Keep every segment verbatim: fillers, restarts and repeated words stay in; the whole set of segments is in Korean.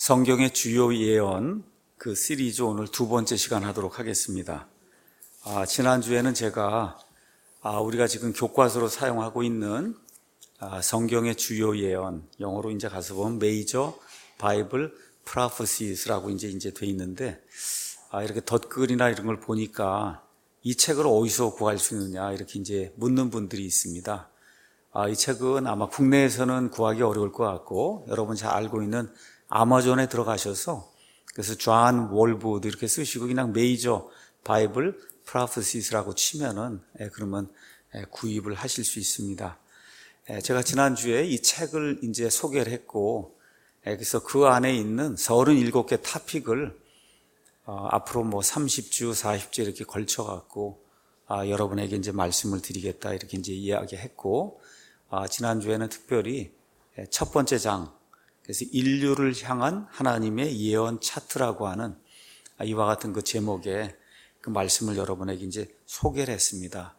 성경의 주요 예언 그 시리즈 오늘 두 번째 시간 하도록 하겠습니다. 아, 지난주에는 제가 아, 우리가 지금 교과서로 사용하고 있는 아, 성경의 주요 예언, 영어로 이제 가서 보면 Major Bible Prophesies라고 이제 이제 돼 있는데 아, 이렇게 덧글이나 이런 걸 보니까 이 책을 어디서 구할 수 있느냐 이렇게 이제 묻는 분들이 있습니다. 아, 이 책은 아마 국내에서는 구하기 어려울 것 같고 여러분 잘 알고 있는 아마존에 들어가셔서 그래서 존 월보드 이렇게 쓰시고 그냥 메이저 바이블 프로페시스라고 치면은 예, 그러면 예, 구입을 하실 수 있습니다. 예, 제가 지난주에 이 책을 이제 소개를 했고 예, 그래서 그 안에 있는 서른일곱 개 토픽을 어, 앞으로 뭐 삼십 주, 사십 주 이렇게 걸쳐 갖고 아, 여러분에게 이제 말씀을 드리겠다 이렇게 이제 이야기했고 아, 지난주에는 특별히 예, 첫 번째 장 그래서 인류를 향한 하나님의 예언 차트라고 하는 이와 같은 그 제목의 그 말씀을 여러분에게 이제 소개를 했습니다.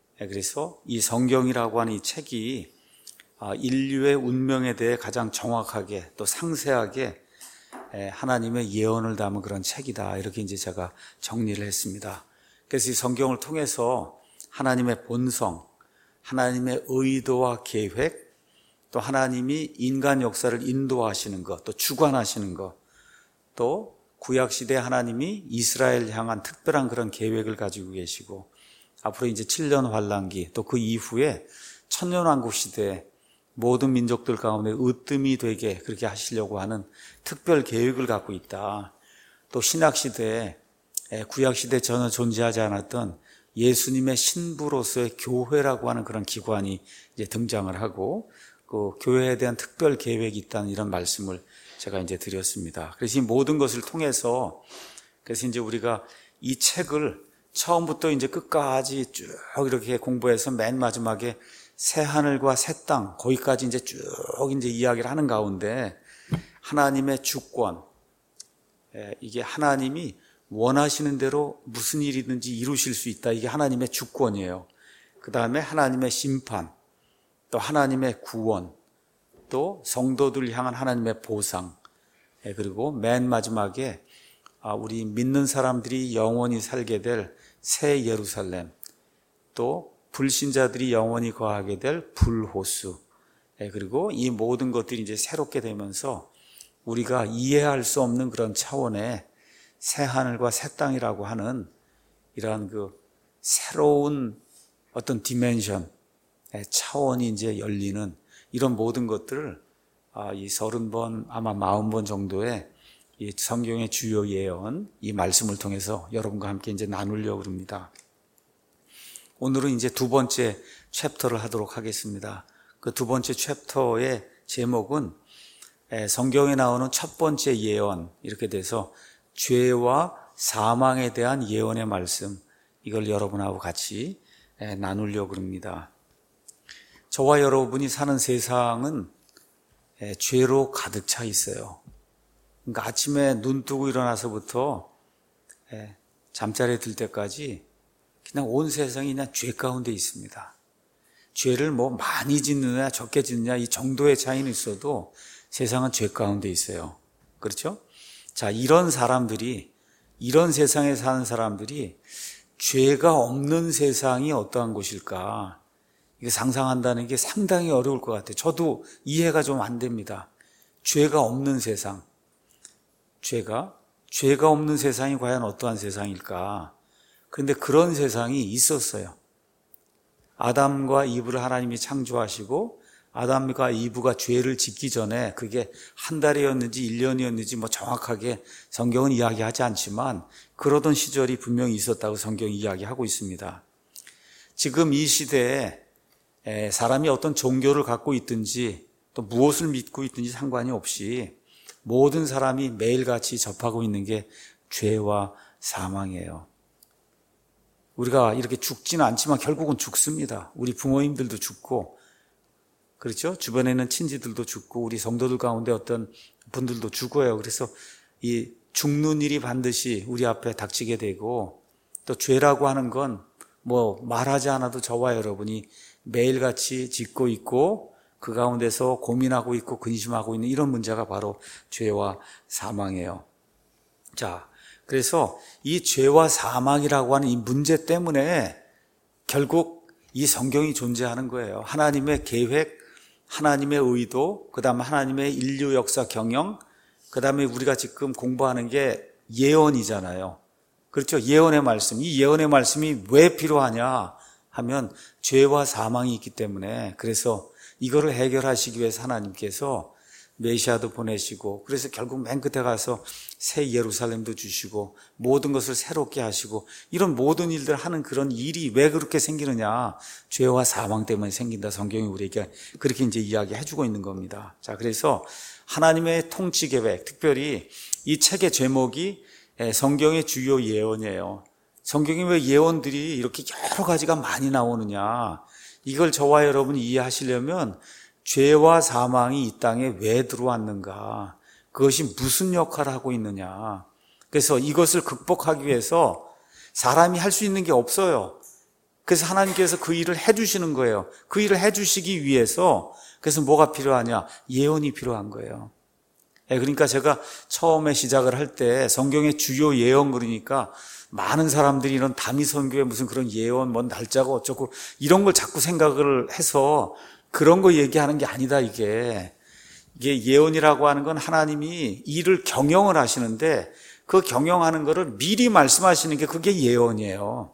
그래서 이 성경이라고 하는 이 책이 인류의 운명에 대해 가장 정확하게 또 상세하게 하나님의 예언을 담은 그런 책이다. 이렇게 이제 제가 정리를 했습니다. 그래서 이 성경을 통해서 하나님의 본성, 하나님의 의도와 계획, 또 하나님이 인간 역사를 인도하시는 것, 또 주관하시는 것, 또 구약시대 하나님이 이스라엘 향한 특별한 그런 계획을 가지고 계시고 앞으로 이제 칠 년 환란기 또 그 이후에 천년왕국 시대에 모든 민족들 가운데 으뜸이 되게 그렇게 하시려고 하는 특별 계획을 갖고 있다. 또 신약시대에 구약시대에 전혀 존재하지 않았던 예수님의 신부로서의 교회라고 하는 그런 기관이 이제 등장을 하고 그 교회에 대한 특별 계획이 있다는 이런 말씀을 제가 이제 드렸습니다. 그래서 이 모든 것을 통해서 그래서 이제 우리가 이 책을 처음부터 이제 끝까지 쭉 이렇게 공부해서 맨 마지막에 새 하늘과 새 땅 거기까지 이제 쭉 이제 이야기를 하는 가운데 하나님의 주권, 이게 하나님이 원하시는 대로 무슨 일이든지 이루실 수 있다. 이게 하나님의 주권이에요. 그 다음에 하나님의 심판, 또 하나님의 구원, 또 성도들을 향한 하나님의 보상, 그리고 맨 마지막에 우리 믿는 사람들이 영원히 살게 될 새 예루살렘, 또 불신자들이 영원히 거하게 될 불호수, 그리고 이 모든 것들이 이제 새롭게 되면서 우리가 이해할 수 없는 그런 차원의 새 하늘과 새 땅이라고 하는 이러한 그 새로운 어떤 디멘션, 차원이 이제 열리는 이런 모든 것들을 이 서른 번 아마 마흔 번 정도의 이 성경의 주요 예언 이 말씀을 통해서 여러분과 함께 이제 나누려고 합니다. 오늘은 이제 두 번째 챕터를 하도록 하겠습니다. 그 두 번째 챕터의 제목은 성경에 나오는 첫 번째 예언 이렇게 돼서 죄와 사망에 대한 예언의 말씀 이걸 여러분하고 같이 나누려고 합니다. 저와 여러분이 사는 세상은 죄로 가득 차 있어요. 그러니까 아침에 눈 뜨고 일어나서부터 잠자리에 들 때까지 그냥 온 세상이 그냥 죄 가운데 있습니다. 죄를 뭐 많이 짓느냐 적게 짓느냐 이 정도의 차이는 있어도 세상은 죄 가운데 있어요. 그렇죠? 자, 이런 사람들이 이런 세상에 사는 사람들이 죄가 없는 세상이 어떠한 곳일까? 이게 상상한다는 게 상당히 어려울 것 같아요. 저도 이해가 좀 안 됩니다. 죄가 없는 세상. 죄가, 죄가 없는 세상이 과연 어떠한 세상일까? 그런데 그런 세상이 있었어요. 아담과 이브를 하나님이 창조하시고 아담과 이브가 죄를 짓기 전에 그게 한 달이었는지 일 년이었는지 뭐 정확하게 성경은 이야기하지 않지만 그러던 시절이 분명히 있었다고 성경이 이야기하고 있습니다. 지금 이 시대에 사람이 어떤 종교를 갖고 있든지 또 무엇을 믿고 있든지 상관이 없이 모든 사람이 매일같이 접하고 있는 게 죄와 사망이에요. 우리가 이렇게 죽지는 않지만 결국은 죽습니다. 우리 부모님들도 죽고 그렇죠? 주변에 있는 친지들도 죽고 우리 성도들 가운데 어떤 분들도 죽어요. 그래서 이 죽는 일이 반드시 우리 앞에 닥치게 되고 또 죄라고 하는 건 뭐 말하지 않아도 저와 여러분이 매일같이 짓고 있고 그 가운데서 고민하고 있고 근심하고 있는 이런 문제가 바로 죄와 사망이에요. 자, 그래서 이 죄와 사망이라고 하는 이 문제 때문에 결국 이 성경이 존재하는 거예요. 하나님의 계획, 하나님의 의도, 그 다음에 하나님의 인류 역사 경영, 그 다음에 우리가 지금 공부하는 게 예언이잖아요. 그렇죠? 예언의 말씀. 이 예언의 말씀이 왜 필요하냐 하면 죄와 사망이 있기 때문에, 그래서 이거를 해결하시기 위해서 하나님께서 메시아도 보내시고, 그래서 결국 맨 끝에 가서 새 예루살렘도 주시고 모든 것을 새롭게 하시고, 이런 모든 일들 하는 그런 일이 왜 그렇게 생기느냐, 죄와 사망 때문에 생긴다. 성경이 우리에게 그렇게 이제 이야기해 주고 있는 겁니다. 자, 그래서 하나님의 통치 계획, 특별히 이 책의 제목이 성경의 주요 예언이에요. 성경에 왜 예언들이 이렇게 여러 가지가 많이 나오느냐, 이걸 저와 여러분이 이해하시려면 죄와 사망이 이 땅에 왜 들어왔는가, 그것이 무슨 역할을 하고 있느냐, 그래서 이것을 극복하기 위해서 사람이 할 수 있는 게 없어요. 그래서 하나님께서 그 일을 해주시는 거예요. 그 일을 해주시기 위해서, 그래서 뭐가 필요하냐, 예언이 필요한 거예요. 그러니까 제가 처음에 시작을 할 때 성경의 주요 예언 그러니까 많은 사람들이 이런 다미 선교에 무슨 그런 예언, 뭔 날짜가 어쩌고 이런 걸 자꾸 생각을 해서 그런 거 얘기하는 게 아니다. 이게 이게 예언이라고 하는 건 하나님이 일을 경영을 하시는데, 그 경영하는 거를 미리 말씀하시는 게 그게 예언이에요.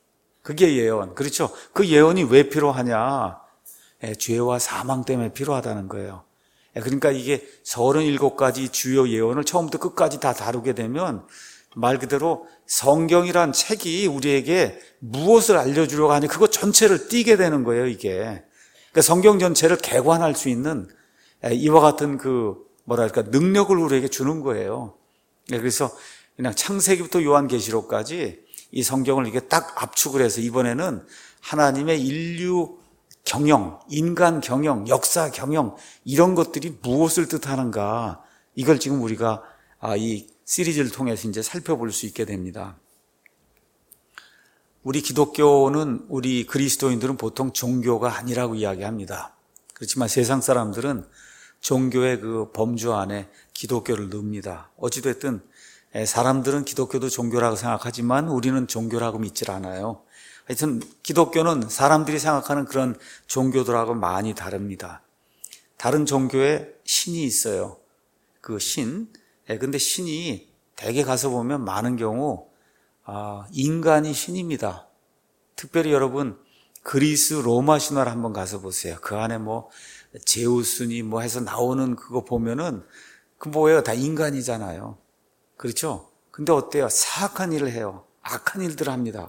그게 예언. 그렇죠? 그 예언이 왜 필요하냐? 예, 죄와 사망 때문에 필요하다는 거예요. 예, 그러니까 이게 서른일곱 가지 주요 예언을 처음부터 끝까지 다 다루게 되면 말 그대로 성경이란 책이 우리에게 무엇을 알려주려고 하니 그거 전체를 띄게 되는 거예요, 이게. 그러니까 성경 전체를 개관할 수 있는 이와 같은 그 뭐랄까 능력을 우리에게 주는 거예요. 그래서 그냥 창세기부터 요한계시록까지 이 성경을 이게 딱 압축을 해서 이번에는 하나님의 인류 경영, 인간 경영, 역사 경영, 이런 것들이 무엇을 뜻하는가, 이걸 지금 우리가 이 시리즈를 통해서 이제 살펴볼 수 있게 됩니다. 우리 기독교는, 우리 그리스도인들은 보통 종교가 아니라고 이야기합니다. 그렇지만 세상 사람들은 종교의 그 범주 안에 기독교를 넣습니다. 어찌됐든 사람들은 기독교도 종교라고 생각하지만 우리는 종교라고 믿질 않아요. 하여튼 기독교는 사람들이 생각하는 그런 종교들하고 많이 다릅니다. 다른 종교에 신이 있어요. 그 신. 근데 신이 대개 가서 보면 많은 경우 인간이 신입니다. 특별히 여러분 그리스 로마 신화를 한번 가서 보세요. 그 안에 뭐 제우스니 뭐 해서 나오는 그거 보면은 그 뭐예요? 다 인간이잖아요. 그렇죠? 근데 어때요? 사악한 일을 해요. 악한 일들을 합니다.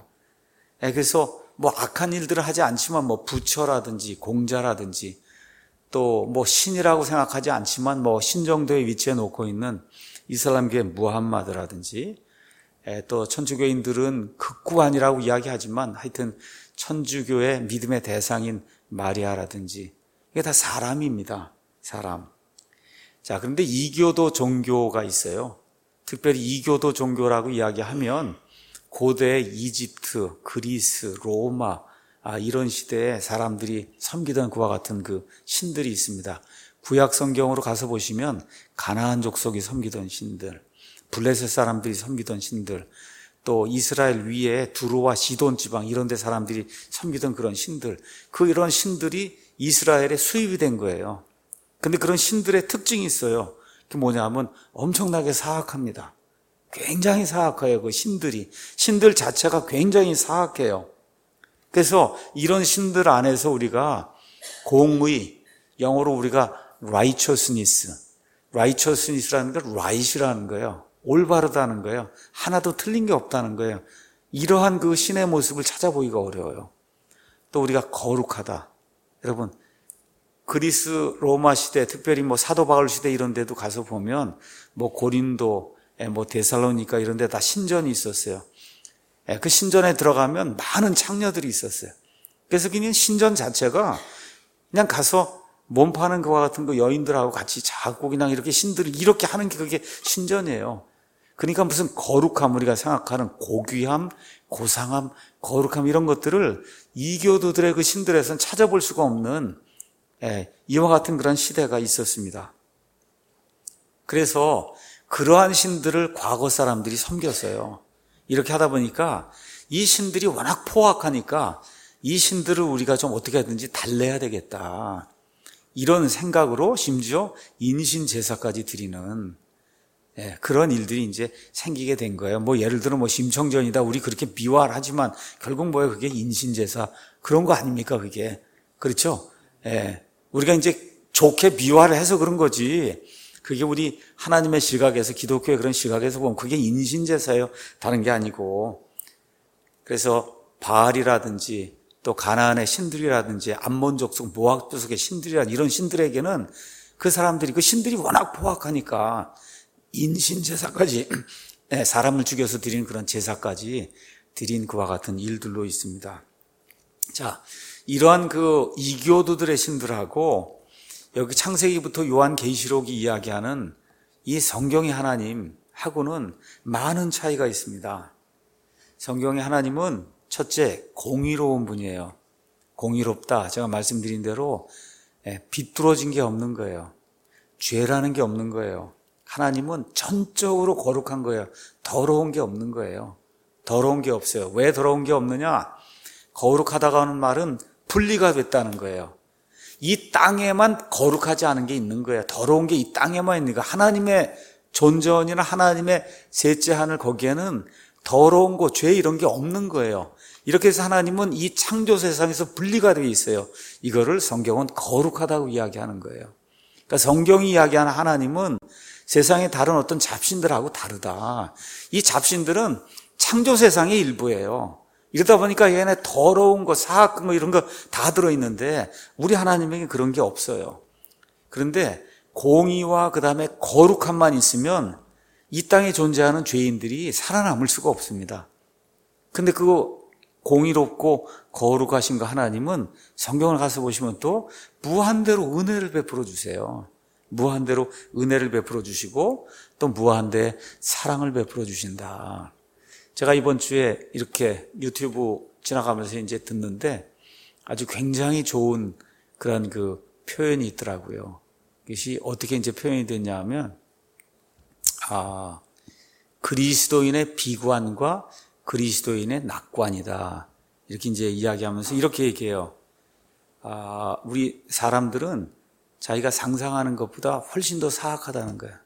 그래서 뭐 악한 일들을 하지 않지만 뭐 부처라든지 공자라든지 또 뭐 신이라고 생각하지 않지만 뭐 신 정도의 위치에 놓고 있는 이슬람교의 무함마드라든지, 또 천주교인들은 극구안이라고 이야기하지만 하여튼 천주교의 믿음의 대상인 마리아라든지, 이게 다 사람입니다. 사람. 자, 그런데 이교도 종교가 있어요. 특별히 이교도 종교라고 이야기하면 고대 이집트, 그리스, 로마, 아, 이런 시대에 사람들이 섬기던 그와 같은 그 신들이 있습니다. 구약 성경으로 가서 보시면 가나안 족속이 섬기던 신들, 블레셋 사람들이 섬기던 신들, 또 이스라엘 위에 두로와 시돈 지방 이런 데 사람들이 섬기던 그런 신들, 그 이런 신들이 이스라엘에 수입이 된 거예요. 근데 그런 신들의 특징이 있어요. 그게 뭐냐면 엄청나게 사악합니다. 굉장히 사악해요. 그 신들이. 신들 자체가 굉장히 사악해요. 그래서 이런 신들 안에서 우리가 공의, 영어로 우리가 righteousness, righteousness라는 건 right이라는 거예요. 올바르다는 거예요. 하나도 틀린 게 없다는 거예요. 이러한 그 신의 모습을 찾아보기가 어려워요. 또 우리가 거룩하다. 여러분, 그리스 로마 시대, 특별히 뭐 사도 바울 시대 이런 데도 가서 보면 뭐 고린도, 뭐 데살로니가 이런 데 다 신전이 있었어요. 그 신전에 들어가면 많은 창녀들이 있었어요. 그래서 그냥 신전 자체가 그냥 가서 몸 파는 것과 같은 그 여인들하고 같이 자고 그냥 이렇게 신들을 이렇게 하는 게 그게 신전이에요. 그러니까 무슨 거룩함, 우리가 생각하는 고귀함, 고상함, 거룩함 이런 것들을 이교도들의 그 신들에서는 찾아볼 수가 없는 예, 이와 같은 그런 시대가 있었습니다. 그래서 그러한 신들을 과거 사람들이 섬겼어요. 이렇게 하다 보니까 이 신들이 워낙 포악하니까 이 신들을 우리가 좀 어떻게 하든지 달래야 되겠다. 이런 생각으로 심지어 인신 제사까지 드리는 예, 그런 일들이 이제 생기게 된 거예요. 뭐 예를 들어 뭐 심청전이다 우리 그렇게 미화하지만 결국 뭐예요? 그게 인신 제사 그런 거 아닙니까? 그게 그렇죠? 예, 우리가 이제 좋게 미화를 해서 그런 거지. 그게 우리 하나님의 시각에서 기독교의 그런 시각에서 보면 그게 인신 제사예요. 다른 게 아니고. 그래서 바알이라든지 또 가나안의 신들이라든지 암몬 족속 모압 족속의 신들이라든지 이런 신들에게는 그 사람들이 그 신들이 워낙 포악하니까 인신 제사까지 사람을 죽여서 드리는 그런 제사까지 드린 그와 같은 일들로 있습니다. 자, 이러한 그 이교도들의 신들하고 여기 창세기부터 요한계시록이 이야기하는 이 성경의 하나님하고는 많은 차이가 있습니다. 성경의 하나님은 첫째, 공의로운 분이에요. 공의롭다. 제가 말씀드린 대로 비뚤어진 게 없는 거예요. 죄라는 게 없는 거예요. 하나님은 전적으로 거룩한 거예요. 더러운 게 없는 거예요. 더러운 게 없어요. 왜 더러운 게 없느냐? 거룩하다고 하는 말은 분리가 됐다는 거예요. 이 땅에만 거룩하지 않은 게 있는 거예요. 더러운 게 이 땅에만 있는 거예요. 하나님의 존전이나 하나님의 셋째 하늘 거기에는 더러운 거, 죄 이런 게 없는 거예요. 이렇게 해서 하나님은 이 창조 세상에서 분리가 되어 있어요. 이거를 성경은 거룩하다고 이야기하는 거예요. 그러니까 성경이 이야기하는 하나님은 세상의 다른 어떤 잡신들하고 다르다. 이 잡신들은 창조 세상의 일부예요. 이러다 보니까 얘네 더러운 거, 사악한 거 이런 거 다 들어있는데 우리 하나님에게 그런 게 없어요. 그런데 공의와 그 다음에 거룩함만 있으면 이 땅에 존재하는 죄인들이 살아남을 수가 없습니다. 근데 그 공의롭고 거룩하신 그 하나님은 성경을 가서 보시면 또 무한대로 은혜를 베풀어 주세요. 무한대로 은혜를 베풀어 주시고 또 무한대 사랑을 베풀어 주신다. 제가 이번 주에 이렇게 유튜브 지나가면서 이제 듣는데 아주 굉장히 좋은 그런 그 표현이 있더라고요. 이것이 어떻게 이제 표현이 됐냐 하면, 아, 그리스도인의 비관과 그리스도인의 낙관이다. 이렇게 이제 이야기하면서 이렇게 얘기해요. 아, 우리 사람들은 자기가 상상하는 것보다 훨씬 더 사악하다는 거예요.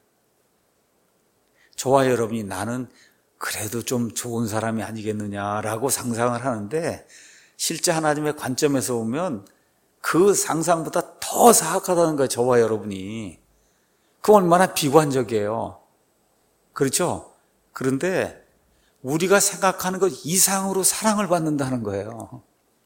저와 여러분이 나는 그래도 좀 좋은 사람이 아니겠느냐라고 상상을 하는데 실제 하나님의 관점에서 보면 그 상상보다 더 사악하다는 거예요. 저와 여러분이. 그 얼마나 비관적이에요. 그렇죠? 그런데 우리가 생각하는 것 이상으로 사랑을 받는다는 거예요.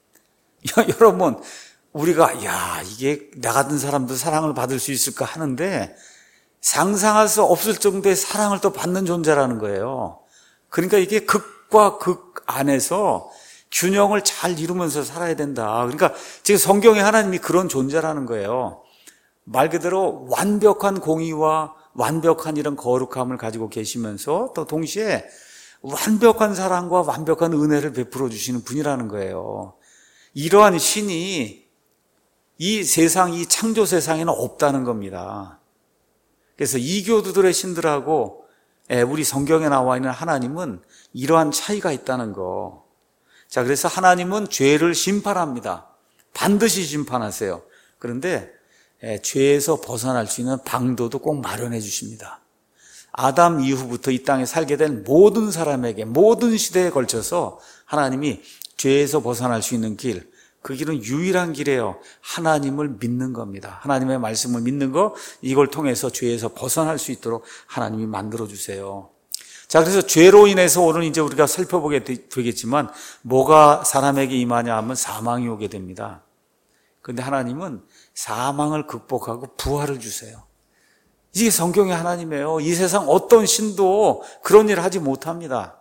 여러분, 우리가 야 이게 나 같은 사람도 사랑을 받을 수 있을까 하는데 상상할 수 없을 정도의 사랑을 또 받는 존재라는 거예요. 그러니까 이게 극과 극 안에서 균형을 잘 이루면서 살아야 된다. 그러니까 지금 성경의 하나님이 그런 존재라는 거예요. 말 그대로 완벽한 공의와 완벽한 이런 거룩함을 가지고 계시면서 또 동시에 완벽한 사랑과 완벽한 은혜를 베풀어 주시는 분이라는 거예요. 이러한 신이 이 세상, 이 창조 세상에는 없다는 겁니다. 그래서 이교도들의 신들하고 우리 성경에 나와 있는 하나님은 이러한 차이가 있다는 거. 자, 그래서 하나님은 죄를 심판합니다. 반드시 심판하세요. 그런데 죄에서 벗어날 수 있는 방도도 꼭 마련해 주십니다. 아담 이후부터 이 땅에 살게 된 모든 사람에게 모든 시대에 걸쳐서 하나님이 죄에서 벗어날 수 있는 길, 그 길은 유일한 길이에요. 하나님을 믿는 겁니다. 하나님의 말씀을 믿는 거, 이걸 통해서 죄에서 벗어날 수 있도록 하나님이 만들어주세요. 자, 그래서 죄로 인해서 오늘 이제 우리가 살펴보게 되겠지만 뭐가 사람에게 임하냐 하면 사망이 오게 됩니다. 그런데 하나님은 사망을 극복하고 부활을 주세요. 이게 성경의 하나님이에요. 이 세상 어떤 신도 그런 일을 하지 못합니다.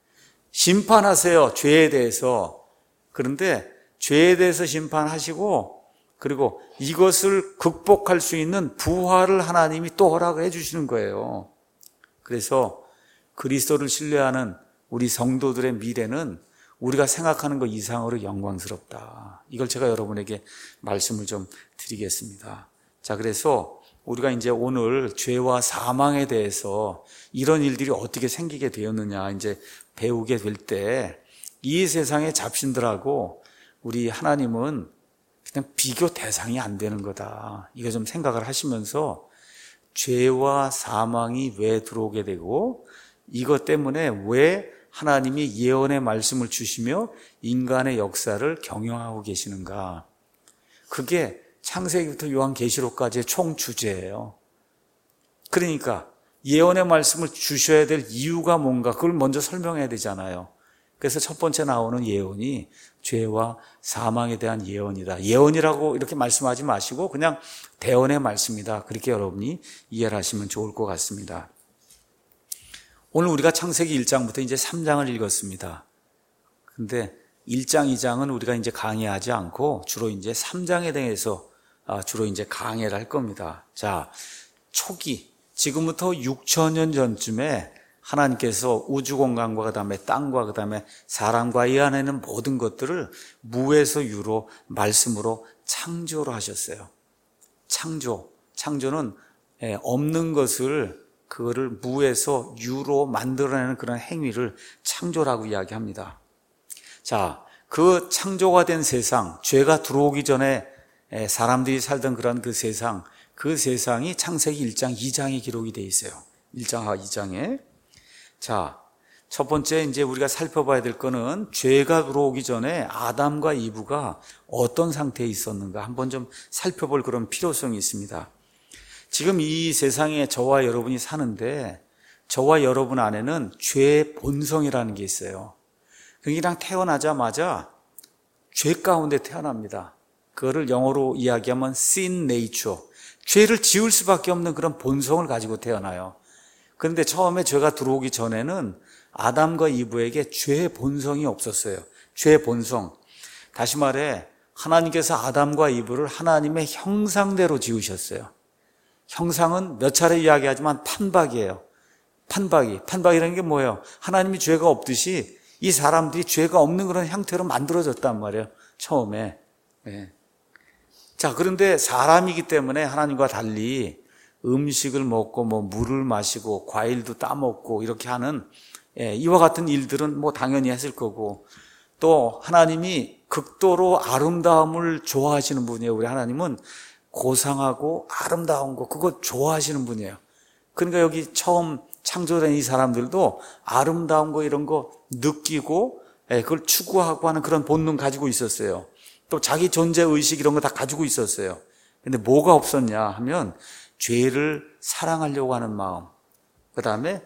심판하세요. 죄에 대해서. 그런데 죄에 대해서 심판하시고 그리고 이것을 극복할 수 있는 부활을 하나님이 또 허락을 해 주시는 거예요. 그래서 그리스도를 신뢰하는 우리 성도들의 미래는 우리가 생각하는 것 이상으로 영광스럽다. 이걸 제가 여러분에게 말씀을 좀 드리겠습니다. 자, 그래서 우리가 이제 오늘 죄와 사망에 대해서 이런 일들이 어떻게 생기게 되었느냐 이제 배우게 될 때 이 세상의 잡신들하고 우리 하나님은 그냥 비교 대상이 안 되는 거다. 이거 좀 생각을 하시면서 죄와 사망이 왜 들어오게 되고 이것 때문에 왜 하나님이 예언의 말씀을 주시며 인간의 역사를 경영하고 계시는가. 그게 창세기부터 요한계시록까지의 총 주제예요. 그러니까 예언의 말씀을 주셔야 될 이유가 뭔가 그걸 먼저 설명해야 되잖아요. 그래서 첫 번째 나오는 예언이 죄와 사망에 대한 예언이다. 예언이라고 이렇게 말씀하지 마시고 그냥 대언의 말씀이다. 그렇게 여러분이 이해를 하시면 좋을 것 같습니다. 오늘 우리가 창세기 일 장부터 이제 삼 장을 읽었습니다. 근데 일 장, 이 장은 우리가 이제 강의하지 않고 주로 이제 삼 장에 대해서 주로 이제 강의를 할 겁니다. 자, 초기, 지금부터 육천 년 전쯤에 하나님께서 우주 공간과 그 다음에 땅과 그 다음에 사람과 이 안에 있는 모든 것들을 무에서 유로 말씀으로 창조를 하셨어요. 창조. 창조는 없는 것을 그거를 무에서 유로 만들어내는 그런 행위를 창조라고 이야기합니다. 자, 그 창조가 된 세상, 죄가 들어오기 전에 사람들이 살던 그런 그 세상, 그 세상이 창세기 일 장, 이 장에 기록이 되어 있어요. 일 장과 이 장에. 자, 첫 번째 이제 우리가 살펴봐야 될 거는 죄가 들어오기 전에 아담과 이브가 어떤 상태에 있었는가 한번 좀 살펴볼 그런 필요성이 있습니다. 지금 이 세상에 저와 여러분이 사는데 저와 여러분 안에는 죄의 본성이라는 게 있어요. 그냥 태어나자마자 죄 가운데 태어납니다. 그거를 영어로 이야기하면 sin nature. 죄를 지을 수밖에 없는 그런 본성을 가지고 태어나요. 그런데 처음에 죄가 들어오기 전에는 아담과 이브에게 죄의 본성이 없었어요. 죄의 본성. 다시 말해 하나님께서 아담과 이브를 하나님의 형상대로 지으셨어요. 형상은 몇 차례 이야기하지만 판박이에요. 판박이. 판박이라는 게 뭐예요? 하나님이 죄가 없듯이 이 사람들이 죄가 없는 그런 형태로 만들어졌단 말이에요. 처음에. 네. 자, 그런데 사람이기 때문에 하나님과 달리 음식을 먹고 뭐 물을 마시고 과일도 따먹고 이렇게 하는 예, 이와 같은 일들은 뭐 당연히 했을 거고 또 하나님이 극도로 아름다움을 좋아하시는 분이에요. 우리 하나님은 고상하고 아름다운 거 그거 좋아하시는 분이에요. 그러니까 여기 처음 창조된 이 사람들도 아름다운 거 이런 거 느끼고 예, 그걸 추구하고 하는 그런 본능 가지고 있었어요. 또 자기 존재 의식 이런 거 다 가지고 있었어요. 근데 뭐가 없었냐 하면 죄를 사랑하려고 하는 마음, 그 다음에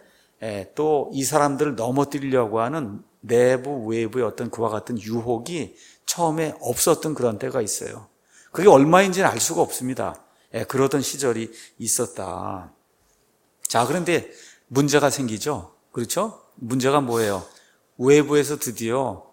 또 이 사람들을 넘어뜨리려고 하는 내부 외부의 어떤 그와 같은 유혹이 처음에 없었던 그런 때가 있어요. 그게 얼마인지는 알 수가 없습니다. 그러던 시절이 있었다. 자, 그런데 문제가 생기죠. 그렇죠? 문제가 뭐예요? 외부에서 드디어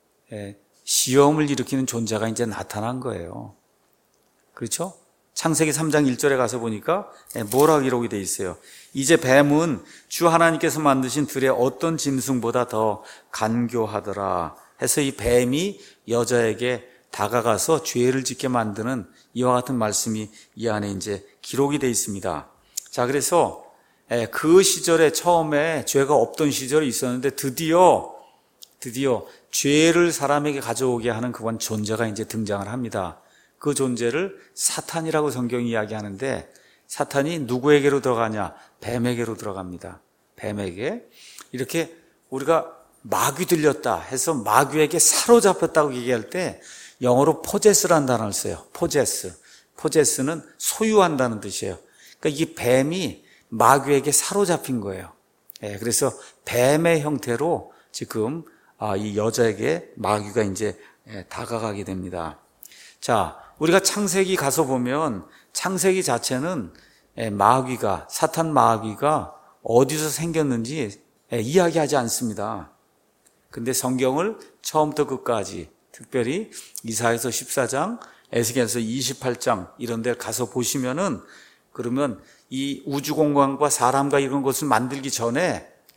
시험을 일으키는 존재가 이제 나타난 거예요. 그렇죠? 창세기 삼 장 일 절에 가서 보니까 뭐라고 기록이 되어 있어요? 이제 뱀은 주 하나님께서 만드신 들의 어떤 짐승보다 더 간교하더라 해서 이 뱀이 여자에게 다가가서 죄를 짓게 만드는 이와 같은 말씀이 이 안에 이제 기록이 되어 있습니다. 자, 그래서 그 시절에 처음에 죄가 없던 시절이 있었는데 드디어 드디어 죄를 사람에게 가져오게 하는 그런 존재가 이제 등장을 합니다. 그 존재를 사탄이라고 성경이 이야기하는데 사탄이 누구에게로 들어가냐? 뱀에게로 들어갑니다. 뱀에게. 이렇게 우리가 마귀 들렸다 해서 마귀에게 사로잡혔다고 얘기할 때 영어로 포제스라는 단어를 써요. 포제스. 포제스는 소유한다는 뜻이에요. 그러니까 이 뱀이 마귀에게 사로잡힌 거예요. 예, 그래서 뱀의 형태로 지금 이 여자에게 마귀가 이제 다가가게 됩니다. 자, 우리가 창세기 가서 보면 창세기 자체는 마귀가, 사탄 마귀가 어디서 생겼는지 이야기하지 않습니다. 근데 성경을 처음부터 끝까지 특별히 이사야서 십사 장, 에스겔서 이십팔 장 이런 데 가서 보시면은 그러면 이 우주 공간과 사람과 이런 것을 만들기 전에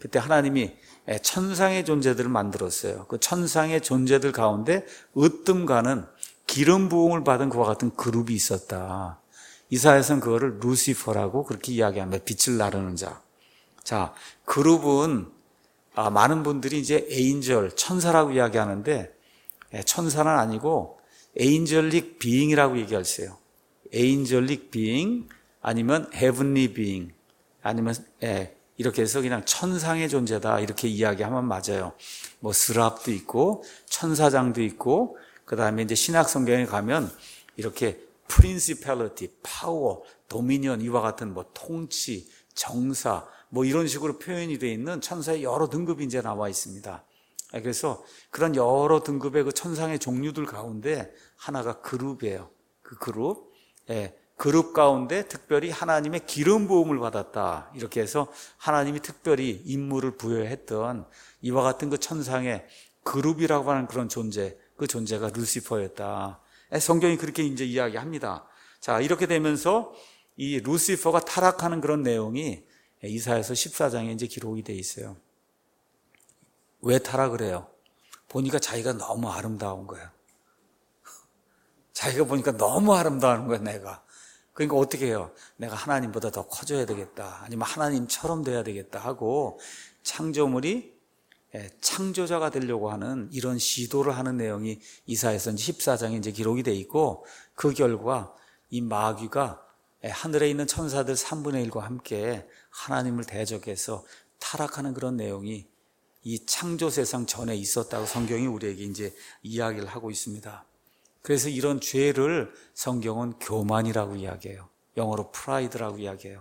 그때 하나님이 천상의 존재들을 만들었어요. 그 천상의 존재들 가운데 으뜸가는 기름 부음을 받은 그와 같은 그룹이 있었다. 이사야서는 그거를 루시퍼라고 그렇게 이야기합니다. 빛을 나르는 자. 자, 그룹은 아, 많은 분들이 이제 에인절, 천사라고 이야기하는데 천사는 아니고 에인절릭 비잉이라고 얘기하세요. 에인절릭 비잉 아니면 헤븐리 비잉 아니면 예, 이렇게 해서 그냥 천상의 존재다 이렇게 이야기하면 맞아요. 뭐 스랍도 있고 천사장도 있고 그 다음에 이제 신약 성경에 가면 이렇게 프린시팔리티, 파워, 도미니언 이와 같은 뭐 통치, 정사 뭐 이런 식으로 표현이 되어 있는 천사의 여러 등급이 이제 나와 있습니다. 그래서 그런 여러 등급의 그 천상의 종류들 가운데 하나가 그룹이에요. 그 그룹, 예, 그룹 가운데 특별히 하나님의 기름 부음을 받았다. 이렇게 해서 하나님이 특별히 임무를 부여했던 이와 같은 그 천상의 그룹이라고 하는 그런 존재, 그 존재가 루시퍼였다. 성경이 그렇게 이제 이야기합니다. 자, 이렇게 되면서 이 루시퍼가 타락하는 그런 내용이 이사야서 십사 장에 이제 기록이 돼 있어요. 왜 타락을 해요? 보니까 자기가 너무 아름다운 거예요. 자기가 보니까 너무 아름다운 거야, 내가. 그러니까 어떻게 해요? 내가 하나님보다 더 커져야 되겠다. 아니면 하나님처럼 돼야 되겠다 하고 창조물이 창조자가 되려고 하는 이런 시도를 하는 내용이 이사야서 십사 장에 이제 기록이 돼 있고 그 결과 이 마귀가 하늘에 있는 천사들 삼분의 일과 함께 하나님을 대적해서 타락하는 그런 내용이 이 창조 세상 전에 있었다고 성경이 우리에게 이제 이야기를 하고 있습니다. 그래서 이런 죄를 성경은 교만이라고 이야기해요. 영어로 프라이드라고 이야기해요.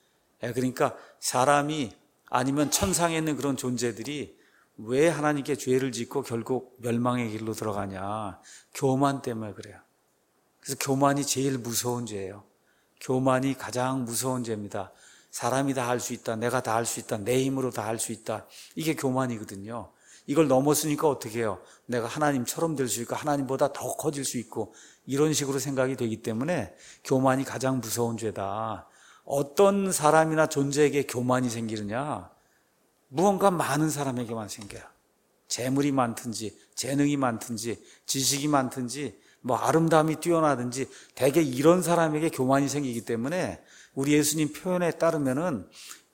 그러니까 사람이 아니면 천상에 있는 그런 존재들이 왜 하나님께 죄를 짓고 결국 멸망의 길로 들어가냐? 교만 때문에 그래요. 그래서 교만이 제일 무서운 죄예요. 교만이 가장 무서운 죄입니다. 사람이 다 할 수 있다, 내가 다 할 수 있다, 내 힘으로 다 할 수 있다. 이게 교만이거든요. 이걸 넘었으니까 어떻게 해요? 내가 하나님처럼 될 수 있고 하나님보다 더 커질 수 있고 이런 식으로 생각이 되기 때문에 교만이 가장 무서운 죄다. 어떤 사람이나 존재에게 교만이 생기느냐? 무언가 많은 사람에게만 생겨요. 재물이 많든지 재능이 많든지 지식이 많든지 뭐 아름다움이 뛰어나든지 대개 이런 사람에게 교만이 생기기 때문에 우리 예수님 표현에 따르면은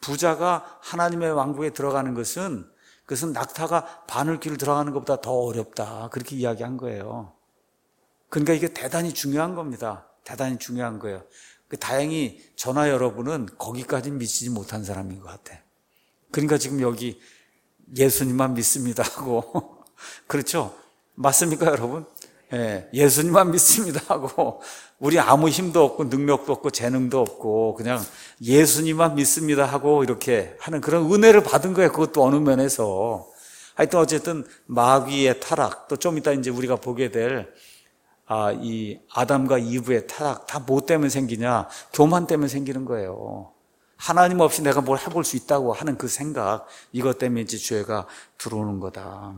부자가 하나님의 왕국에 들어가는 것은 그것은 낙타가 바늘길을 들어가는 것보다 더 어렵다. 그렇게 이야기한 거예요. 그러니까 이게 대단히 중요한 겁니다. 대단히 중요한 거예요. 다행히 저나 여러분은 거기까지는 미치지 못한 사람인 것 같아. 그러니까 지금 여기 예수님만 믿습니다 하고 그렇죠? 맞습니까 여러분? 예, 예수님만 믿습니다 하고 우리 아무 힘도 없고 능력도 없고 재능도 없고 그냥 예수님만 믿습니다 하고 이렇게 하는 그런 은혜를 받은 거예요. 그것도 어느 면에서. 하여튼 어쨌든 마귀의 타락, 또 좀 이따 이제 우리가 보게 될 아, 이 아담과 이브의 타락 다 뭐 때문에 생기냐? 교만 때문에 생기는 거예요. 하나님 없이 내가 뭘 해볼 수 있다고 하는 그 생각, 이것 때문에 이제 죄가 들어오는 거다.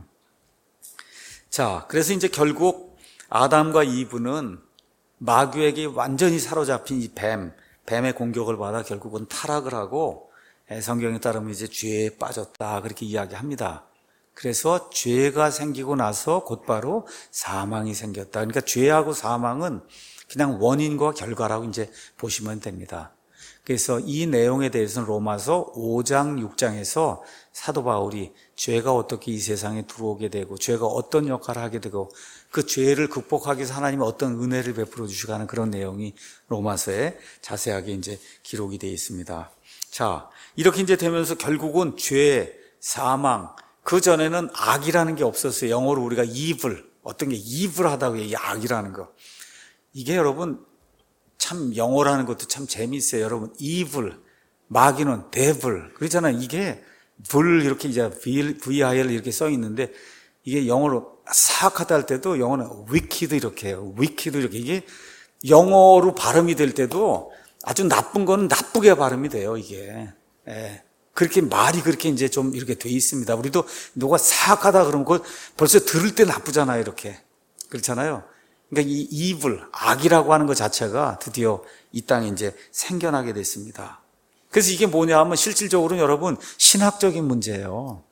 자, 그래서 이제 결국 아담과 이브는 마귀에게 완전히 사로잡힌 이 뱀, 뱀의 공격을 받아 결국은 타락을 하고 성경에 따르면 이제 죄에 빠졌다 그렇게 이야기합니다. 그래서 죄가 생기고 나서 곧바로 사망이 생겼다. 그러니까 죄하고 사망은 그냥 원인과 결과라고 이제 보시면 됩니다. 그래서 이 내용에 대해서는 로마서 오 장, 육 장에서 사도 바울이 죄가 어떻게 이 세상에 들어오게 되고 죄가 어떤 역할을 하게 되고 그 죄를 극복하기 위해서 하나님이 어떤 은혜를 베풀어 주시고 하는 그런 내용이 로마서에 자세하게 이제 기록이 되어 있습니다. 자, 이렇게 이제 되면서 결국은 죄, 사망, 그 전에는 악이라는 게 없었어요. 영어로 우리가 evil, 어떤 게 evil하다고 해요. 악이라는 거. 이게 여러분 참 영어라는 것도 참 재미있어요. 여러분 evil, 마귀는 devil 그렇잖아요. 이게 불 이렇게 이제 브이아이엘 이렇게 써 있는데 이게 영어로 사악하다 할 때도 영어는 wicked 이렇게 해요. wicked 이렇게 이게 영어로 발음이 될 때도 아주 나쁜 거는 나쁘게 발음이 돼요. 이게 예. 그렇게 말이 그렇게 이제 좀 이렇게 돼 있습니다. 우리도 누가 사악하다 그러면 그걸 벌써 들을 때 나쁘잖아요. 이렇게 그렇잖아요. 그러니까 이 evil, 악이라고 하는 것 자체가 드디어 이 땅에 이제 생겨나게 됐습니다. 그래서 이게 뭐냐 하면 실질적으로는 여러분 신학적인 문제예요.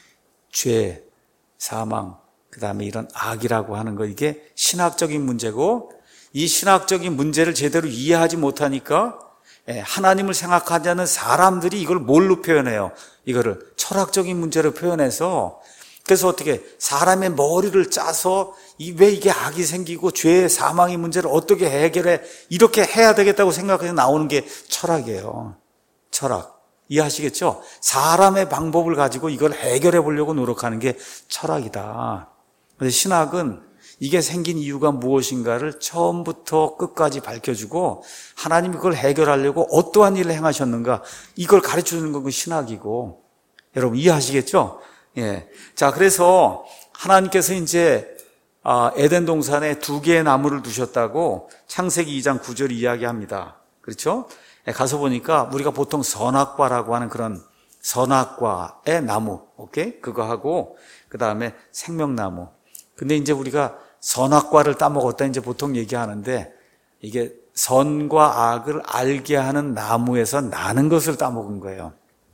죄, 사망, 그 다음에 이런 악이라고 하는 거, 이게 신학적인 문제고, 이 신학적인 문제를 제대로 이해하지 못하니까 하나님을 생각하지 않는 사람들이 이걸 뭘로 표현해요? 이거를 철학적인 문제로 표현해서, 그래서 어떻게 사람의 머리를 짜서 이 왜 이게 악이 생기고 죄의 사망의 문제를 어떻게 해결해, 이렇게 해야 되겠다고 생각해서 나오는 게 철학이에요. 철학. 이해하시겠죠? 사람의 방법을 가지고 이걸 해결해 보려고 노력하는 게 철학이다. 그래서 신학은 이게 생긴 이유가 무엇인가를 처음부터 끝까지 밝혀주고, 하나님이 그걸 해결하려고 어떠한 일을 행하셨는가, 이걸 가르쳐주는 건 신학이고, 여러분 이해하시겠죠? 예. 자, 그래서 하나님께서 이제 에덴 동산에 두 개의 나무를 두셨다고 창세기 이 장 구 절이 이야기합니다. 그렇죠? 가서 보니까 우리가 보통 선악과라고 하는 그런 선악과의 나무, 오케이? 그거 하고, 그 다음에 생명나무. 근데 이제 우리가 선악과를 따먹었다 이제 보통 얘기하는데, 이게 선과 악을 알게 하는 나무에서 나는 것을 따먹은 거예요.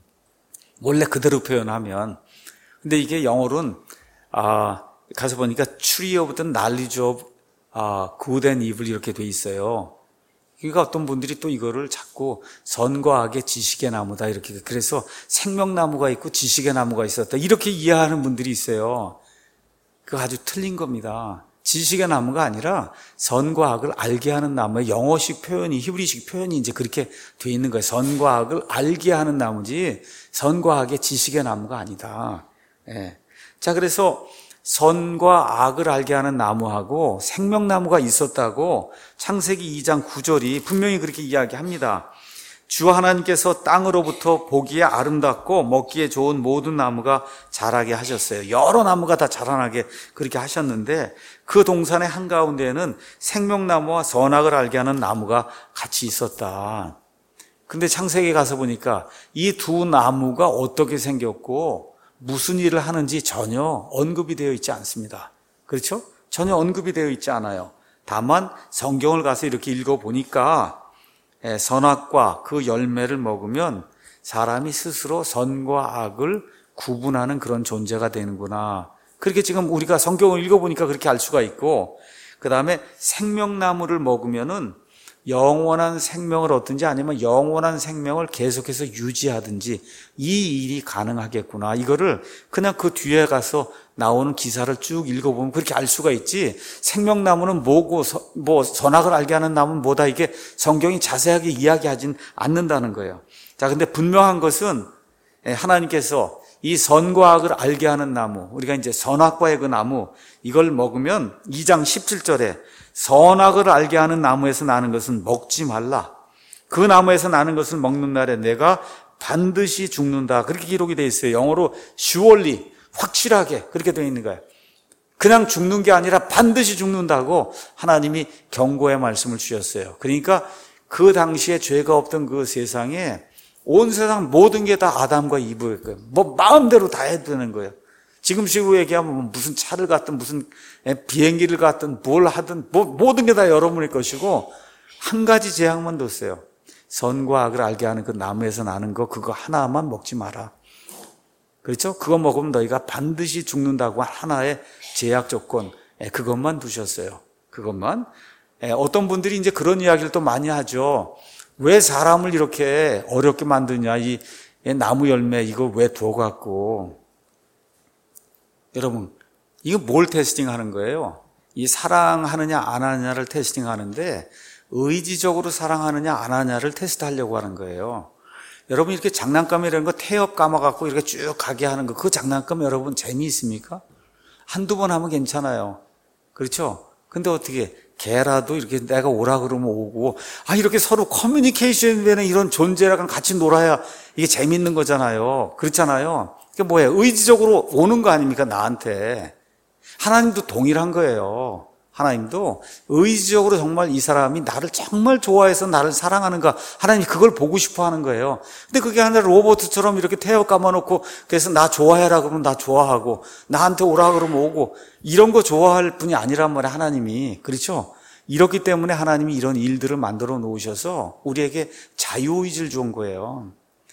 원래 그대로 표현하면. 근데 이게 영어로는, 아, 가서 보니까 Tree of the Knowledge of 아, Good and Evil 이렇게 돼 있어요. 그러니까 어떤 분들이 또 이거를 자꾸 선과 악의 지식의 나무다 이렇게, 그래서 생명나무가 있고 지식의 나무가 있었다 이렇게 이해하는 분들이 있어요. 그거 아주 틀린 겁니다. 지식의 나무가 아니라 선과 악을 알게 하는 나무의 영어식 표현이, 히브리식 표현이 이제 그렇게 돼 있는 거예요. 선과 악을 알게 하는 나무지 선과 악의 지식의 나무가 아니다. 예. 자, 그래서 선과 악을 알게 하는 나무하고 생명나무가 있었다고 창세기 이 장 구 절이 분명히 그렇게 이야기합니다. 주 하나님께서 땅으로부터 보기에 아름답고 먹기에 좋은 모든 나무가 자라게 하셨어요. 여러 나무가 다 자라나게 그렇게 하셨는데, 그 동산의 한가운데에는 생명나무와 선악을 알게 하는 나무가 같이 있었다. 근데 창세기에 가서 보니까 이 두 나무가 어떻게 생겼고 무슨 일을 하는지 전혀 언급이 되어 있지 않습니다. 그렇죠? 전혀 언급이 되어 있지 않아요. 다만 성경을 가서 이렇게 읽어보니까 선악과 그 열매를 먹으면 사람이 스스로 선과 악을 구분하는 그런 존재가 되는구나. 그렇게 지금 우리가 성경을 읽어보니까 그렇게 알 수가 있고, 그 다음에 생명나무를 먹으면은 영원한 생명을 얻든지 아니면 영원한 생명을 계속해서 유지하든지 이 일이 가능하겠구나. 이거를 그냥 그 뒤에 가서 나오는 기사를 쭉 읽어보면 그렇게 알 수가 있지, 생명나무는 뭐고 뭐 선악을 알게 하는 나무는 뭐다, 이게 성경이 자세하게 이야기하진 않는다는 거예요. 자, 근데 분명한 것은 하나님께서 이 선과 악을 알게 하는 나무, 우리가 이제 선악과의 그 나무, 이걸 먹으면 이 장 십칠 절에 선악을 알게 하는 나무에서 나는 것은 먹지 말라. 그 나무에서 나는 것을 먹는 날에 내가 반드시 죽는다. 그렇게 기록이 되어 있어요. 영어로 surely, 확실하게 그렇게 되어 있는 거예요. 그냥 죽는 게 아니라 반드시 죽는다고 하나님이 경고의 말씀을 주셨어요. 그러니까 그 당시에 죄가 없던 그 세상에 온 세상 모든 게 다 아담과 이브일 거예요. 뭐 마음대로 다 해도 되는 거예요. 지금식으로 얘기하면 무슨 차를 갖든 무슨 비행기를 갖든 뭘 하든 뭐 모든 게 다 여러분의 것이고, 한 가지 제약만 뒀어요. 선과 악을 알게 하는 그 나무에서 나는 거, 그거 하나만 먹지 마라. 그렇죠? 그거 먹으면 너희가 반드시 죽는다고 하나의 제약 조건, 그것만 두셨어요. 그것만. 어떤 분들이 이제 그런 이야기를 또 많이 하죠. 왜 사람을 이렇게 어렵게 만드냐, 이 나무 열매 이거 왜 두어갖고. 여러분, 이거 뭘 테스팅 하는 거예요? 이 사랑하느냐 안 하느냐를 테스팅 하는데, 의지적으로 사랑하느냐 안 하느냐를 테스트 하려고 하는 거예요. 여러분, 이렇게 장난감이라는 거 태엽 감아갖고 이렇게 쭉 가게 하는 거, 그 장난감 여러분 재미있습니까? 한두 번 하면 괜찮아요. 그렇죠? 근데 어떻게 개라도 이렇게 내가 오라 그러면 오고, 아, 이렇게 서로 커뮤니케이션 되는 이런 존재랑 같이 놀아야 이게 재밌는 거잖아요. 그렇잖아요. 그게 뭐예요? 의지적으로 오는 거 아닙니까? 나한테. 하나님도 동일한 거예요. 하나님도 의지적으로 정말 이 사람이 나를 정말 좋아해서 나를 사랑하는가, 하나님이 그걸 보고 싶어 하는 거예요. 근데 그게 아니라 로봇처럼 이렇게 태워 감아놓고, 그래서 나 좋아해라 그러면 나 좋아하고, 나한테 오라 그러면 오고, 이런 거 좋아할 분이 아니란 말이에요, 하나님이. 그렇죠? 이렇기 때문에 하나님이 이런 일들을 만들어 놓으셔서 우리에게 자유의지를 준 거예요.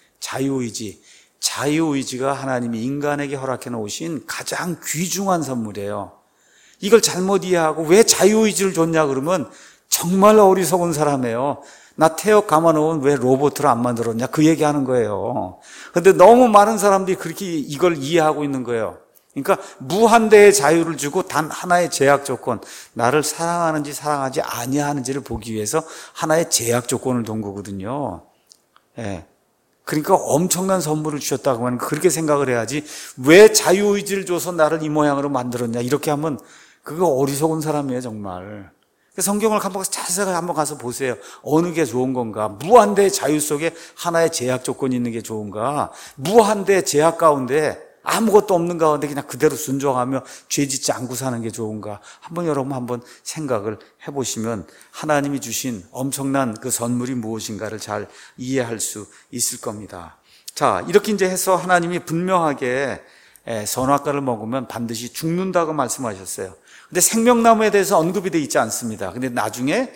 자유의지. 자유의지가 하나님이 인간에게 허락해 놓으신 가장 귀중한 선물이에요. 이걸 잘못 이해하고 왜 자유의지를 줬냐 그러면 정말 어리석은 사람이에요. 나 태엽 감아놓은 왜 로봇을 안 만들었냐 그 얘기하는 거예요. 그런데 너무 많은 사람들이 그렇게 이걸 이해하고 있는 거예요. 그러니까 무한대의 자유를 주고 단 하나의 제약 조건, 나를 사랑하는지 사랑하지 아니하는지를 보기 위해서 하나의 제약 조건을 둔 거거든요. 예. 그러니까 엄청난 선물을 주셨다고 하면 그렇게 생각을 해야지 왜 자유의지를 줘서 나를 이 모양으로 만들었냐 이렇게 하면 그거 어리석은 사람이에요 정말. 성경을 한번 자세히 한번 가서 보세요. 어느 게 좋은 건가? 무한대의 자유 속에 하나의 제약 조건이 있는 게 좋은가? 무한대의 제약 가운데 아무것도 없는 가운데 그냥 그대로 순종하며 죄 짓지 않고 사는 게 좋은가? 한번 여러분 한번 생각을 해보시면 하나님이 주신 엄청난 그 선물이 무엇인가를 잘 이해할 수 있을 겁니다. 자, 이렇게 이제 해서 하나님이 분명하게 선악과를 먹으면 반드시 죽는다고 말씀하셨어요. 근데 생명나무에 대해서 언급이 되어 있지 않습니다. 근데 나중에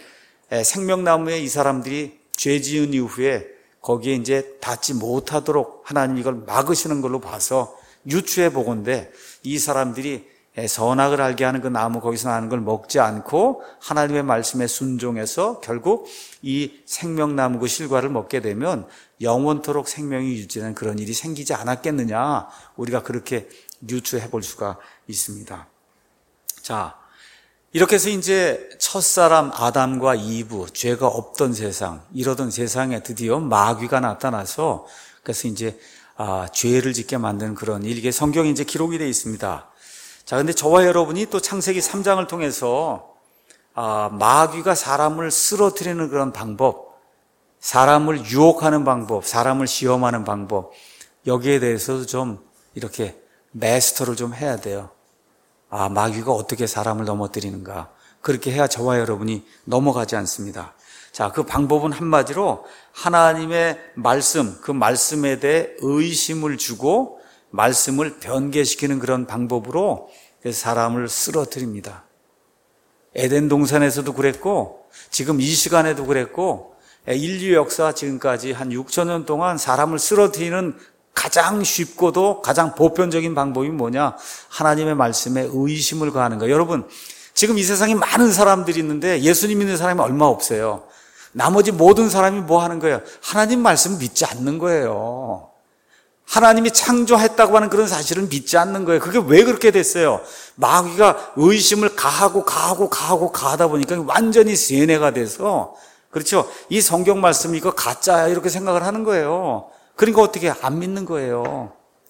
생명나무에 이 사람들이 죄 지은 이후에 거기에 이제 닿지 못하도록 하나님 이걸 막으시는 걸로 봐서 유추해 보건대 이 사람들이 선악을 알게 하는 그 나무 거기서 나는 걸 먹지 않고 하나님의 말씀에 순종해서 결국 이 생명나무 그 실과를 먹게 되면 영원토록 생명이 유지되는 그런 일이 생기지 않았겠느냐, 우리가 그렇게 유추해 볼 수가 있습니다. 자, 이렇게 해서 이제 첫사람 아담과 이브, 죄가 없던 세상, 이러던 세상에 드디어 마귀가 나타나서 그래서 이제 아, 죄를 짓게 만드는 그런 일, 이게 성경에 이제 기록이 되어 있습니다. 자, 근데 저와 여러분이 또 창세기 삼 장을 통해서 아, 마귀가 사람을 쓰러뜨리는 그런 방법, 사람을 유혹하는 방법, 사람을 시험하는 방법, 여기에 대해서도 좀 이렇게 마스터를 좀 해야 돼요. 아, 마귀가 어떻게 사람을 넘어뜨리는가. 그렇게 해야 저와 여러분이 넘어가지 않습니다. 자, 그 방법은 한마디로 하나님의 말씀, 그 말씀에 대해 의심을 주고 말씀을 변개시키는 그런 방법으로 사람을 쓰러뜨립니다. 에덴 동산에서도 그랬고 지금 이 시간에도 그랬고 인류 역사 지금까지 한 육천 년 동안 사람을 쓰러뜨리는 가장 쉽고도 가장 보편적인 방법이 뭐냐? 하나님의 말씀에 의심을 가하는 거예요. 여러분, 지금 이 세상에 많은 사람들이 있는데 예수님 믿는 사람이 얼마 없어요. 나머지 모든 사람이 뭐 하는 거예요? 하나님 말씀 믿지 않는 거예요. 하나님이 창조했다고 하는 그런 사실은 믿지 않는 거예요. 그게 왜 그렇게 됐어요? 마귀가 의심을 가하고 가하고 가하고 가하다 보니까 완전히 세뇌가 돼서, 그렇죠? 이 성경 말씀이 이거 가짜야 이렇게 생각을 하는 거예요. 그러니까 어떻게 안 믿는 거예요.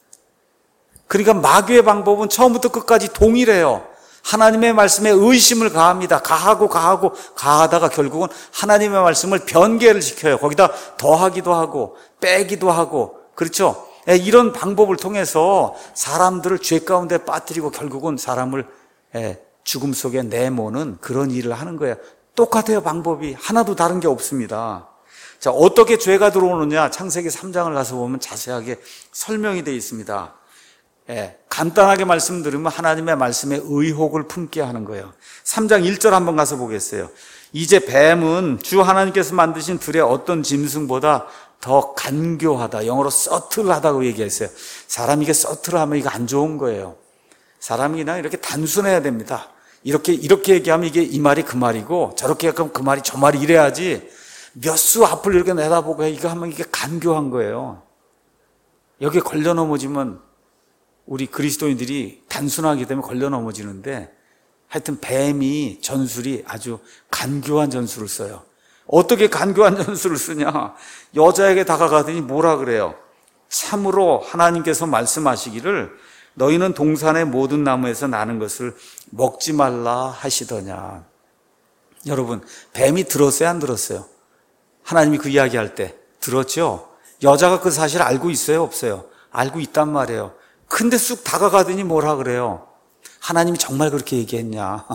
그러니까 마귀의 방법은 처음부터 끝까지 동일해요. 하나님의 말씀에 의심을 가합니다. 가하고 가하고 가하다가 결국은 하나님의 말씀을 변개를 시켜요. 거기다 더하기도 하고 빼기도 하고, 그렇죠? 이런 방법을 통해서 사람들을 죄 가운데 빠뜨리고 결국은 사람을 죽음 속에 내모는 그런 일을 하는 거예요. 똑같아요. 방법이 하나도 다른 게 없습니다. 자, 어떻게 죄가 들어오느냐? 창세기 삼 장을 가서 보면 자세하게 설명이 되어 있습니다. 예, 간단하게 말씀드리면 하나님의 말씀에 의혹을 품게 하는 거예요. 삼 장 일 절 한번 가서 보겠어요. 이제 뱀은 주 하나님께서 만드신 들의 어떤 짐승보다 더 간교하다, 영어로 서틀하다고 얘기했어요. 사람이 이게 서틀하면 이거 안 좋은 거예요. 사람이 그냥 이렇게 단순해야 됩니다. 이렇게 이렇게 얘기하면 이게 이 말이 그 말이고 저렇게 하면 그 말이 저 말이 이래야지, 몇 수 앞을 이렇게 내다보고 이거 하면 이게 간교한 거예요. 여기에 걸려 넘어지면 우리 그리스도인들이 단순하기 때문에 걸려 넘어지는데, 하여튼 뱀이 전술이 아주 간교한 전술을 써요. 어떻게 간교한 전술을 쓰냐? 여자에게 다가가더니 뭐라 그래요? 참으로 하나님께서 말씀하시기를 너희는 동산의 모든 나무에서 나는 것을 먹지 말라 하시더냐. 여러분, 뱀이 들었어요, 안 들었어요? 하나님이 그 이야기할 때 들었죠? 여자가 그 사실을 알고 있어요, 없어요? 알고 있단 말이에요. 근데 쑥 다가가더니 뭐라 그래요? 하나님이 정말 그렇게 얘기했냐?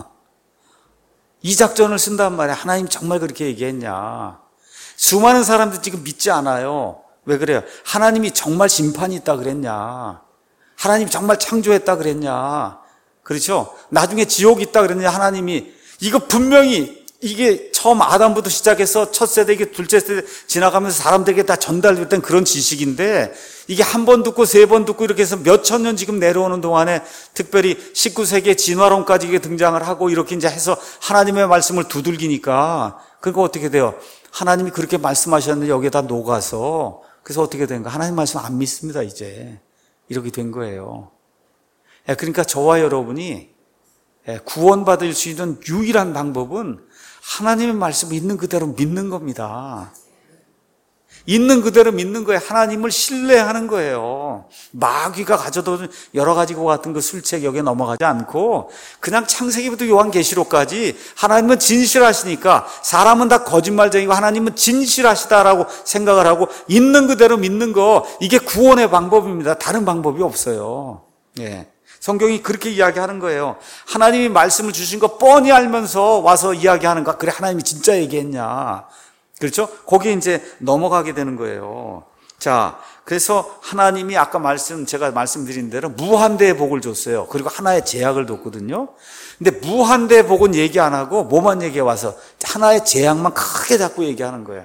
이 작전을 쓴단 말이야. 하나님 정말 그렇게 얘기했냐? 수많은 사람들 지금 믿지 않아요. 왜 그래요? 하나님이 정말 심판이 있다 그랬냐? 하나님이 정말 창조했다 그랬냐? 그렇죠? 나중에 지옥이 있다 그랬냐? 하나님이 이거 분명히 이게 처음 아담부터 시작해서 첫 세대, 둘째 세대 지나가면서 사람들에게 다 전달됐던 그런 지식인데 이게 한 번 듣고 세 번 듣고 이렇게 해서 몇천 년 지금 내려오는 동안에 특별히 십구 세기의 진화론까지 이게 등장을 하고 이렇게 이제 해서 하나님의 말씀을 두들기니까 그러니까 어떻게 돼요? 하나님이 그렇게 말씀하셨는데 여기에다 녹아서 그래서 어떻게 된가? 하나님 말씀 안 믿습니다, 이제. 이렇게 된 거예요. 그러니까 저와 여러분이 구원받을 수 있는 유일한 방법은 하나님의 말씀을 있는 그대로 믿는 겁니다. 있는 그대로 믿는 거예요. 하나님을 신뢰하는 거예요. 마귀가 가져도 여러 가지와 같은 그 술책 여기에 넘어가지 않고 그냥 창세기부터 요한계시록까지 하나님은 진실하시니까 사람은 다 거짓말쟁이고 하나님은 진실하시다라고 생각을 하고 있는 그대로 믿는 거, 이게 구원의 방법입니다. 다른 방법이 없어요. 예. 성경이 그렇게 이야기하는 거예요. 하나님이 말씀을 주신 거 뻔히 알면서 와서 이야기하는 거, 그래 하나님이 진짜 얘기했냐, 그렇죠? 거기에 이제 넘어가게 되는 거예요. 자, 그래서 하나님이 아까 말씀, 제가 말씀드린 대로 무한대의 복을 줬어요. 그리고 하나의 제약을 뒀거든요. 근데 무한대의 복은 얘기 안 하고 뭐만 얘기해 와서 하나의 제약만 크게 자꾸 얘기하는 거예요.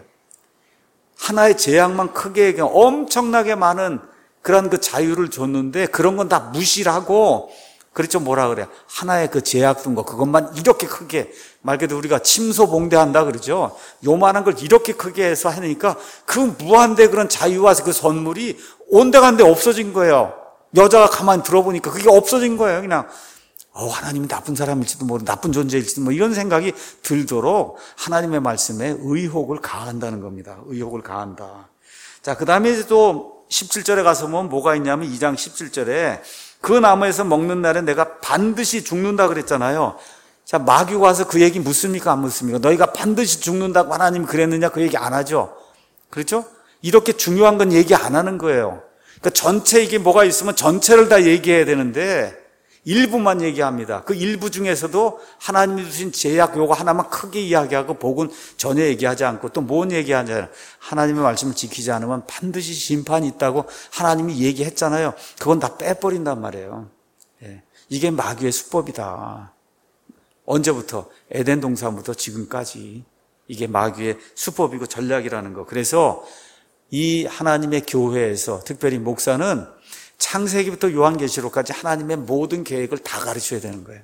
하나의 제약만 크게 얘기하면 엄청나게 많은 그런 그 자유를 줬는데 그런 건 다 무시를 하고, 그렇죠, 뭐라 그래요? 하나의 그 제약 둔 거, 그것만 이렇게 크게, 말 그대로 우리가 침소봉대한다 그러죠? 요만한 걸 이렇게 크게 해서 하니까 그 무한대 그런 자유와 그 선물이 온데간데 없어진 거예요. 여자가 가만히 들어보니까 그게 없어진 거예요. 그냥 어, 하나님이 나쁜 사람일지도 모르고 나쁜 존재일지도 뭐 이런 생각이 들도록 하나님의 말씀에 의혹을 가한다는 겁니다. 의혹을 가한다. 자, 그 다음에 또 십칠 절에 가서 보면 뭐가 있냐면 이 장 십칠 절에 그 나무에서 먹는 날에 내가 반드시 죽는다 그랬잖아요. 자, 마귀가 와서 그 얘기 묻습니까? 안 묻습니까? 너희가 반드시 죽는다고 하나님이 그랬느냐? 그 얘기 안 하죠. 그렇죠? 이렇게 중요한 건 얘기 안 하는 거예요. 그러니까 전체 이게 뭐가 있으면 전체를 다 얘기해야 되는데 일부만 얘기합니다. 그 일부 중에서도 하나님이 주신 제약 요거 하나만 크게 이야기하고 복은 전혀 얘기하지 않고 또 뭔 얘기하잖아요. 하나님의 말씀을 지키지 않으면 반드시 심판이 있다고 하나님이 얘기했잖아요. 그건 다 빼버린단 말이에요. 예. 이게 마귀의 수법이다. 언제부터? 에덴 동산부터 지금까지 이게 마귀의 수법이고 전략이라는 거. 그래서 이 하나님의 교회에서 특별히 목사는 창세기부터 요한계시록까지 하나님의 모든 계획을 다 가르쳐야 되는 거예요.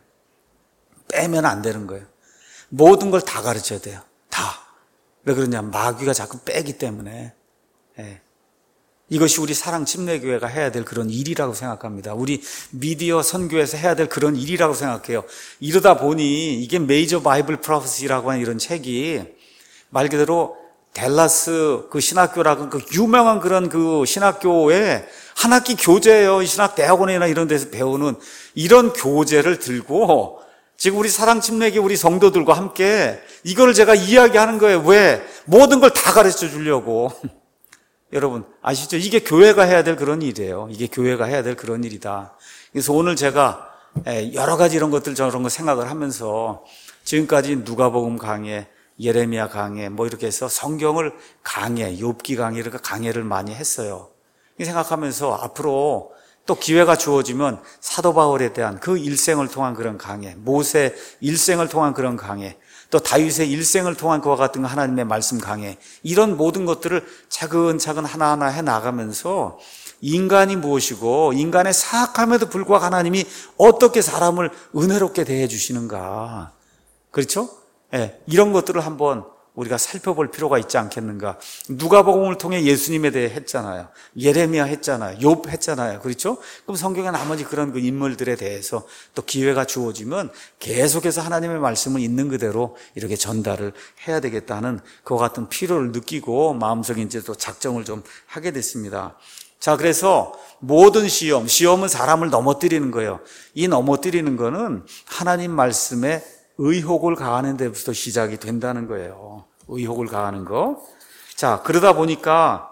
빼면 안 되는 거예요. 모든 걸 다 가르쳐야 돼요. 다. 왜 그러냐? 마귀가 자꾸 빼기 때문에. 예. 이것이 우리 사랑 침례교회가 해야 될 그런 일이라고 생각합니다. 우리 미디어 선교에서 해야 될 그런 일이라고 생각해요. 이러다 보니 이게 메이저 바이블 프로페시라고 하는 이런 책이 말 그대로 댈러스 그 신학교라고 그 유명한 그런 그 신학교에 한 학기 교재예요. 신학 대학원이나 이런 데서 배우는 이런 교재를 들고 지금 우리 사랑침례교 우리 성도들과 함께 이걸 제가 이야기하는 거예요. 왜? 모든 걸 다 가르쳐 주려고. 여러분 아시죠? 이게 교회가 해야 될 그런 일이에요. 이게 교회가 해야 될 그런 일이다. 그래서 오늘 제가 여러 가지 이런 것들 저런 거 생각을 하면서 지금까지 누가복음 강해, 예레미야 강해, 뭐 이렇게 해서 성경을 강해, 욥기 강해 이렇게 강해를 많이 했어요. 이 생각하면서 앞으로 또 기회가 주어지면 사도 바울에 대한 그 일생을 통한 그런 강해, 모세 일생을 통한 그런 강해, 또 다윗의 일생을 통한 그와 같은 하나님의 말씀 강해, 이런 모든 것들을 차근차근 하나하나 해 나가면서 인간이 무엇이고 인간의 사악함에도 불구하고 하나님이 어떻게 사람을 은혜롭게 대해 주시는가, 그렇죠? 예, 이런 것들을 한번 우리가 살펴볼 필요가 있지 않겠는가. 누가복음을 통해 예수님에 대해 했잖아요. 예레미야 했잖아요. 욥 했잖아요. 그렇죠? 그럼 성경의 나머지 그런 그 인물들에 대해서 또 기회가 주어지면 계속해서 하나님의 말씀을 있는 그대로 이렇게 전달을 해야 되겠다는 그와 같은 필요를 느끼고 마음속에 이제 또 작정을 좀 하게 됐습니다. 자, 그래서 모든 시험, 시험은 사람을 넘어뜨리는 거예요. 이 넘어뜨리는 거는 하나님 말씀에 의혹을 가하는 데부터 시작이 된다는 거예요. 의혹을 가하는 거. 자, 그러다 보니까,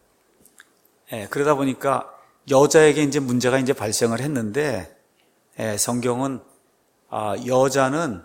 예, 그러다 보니까 여자에게 이제 문제가 이제 발생을 했는데, 예, 성경은, 아, 여자는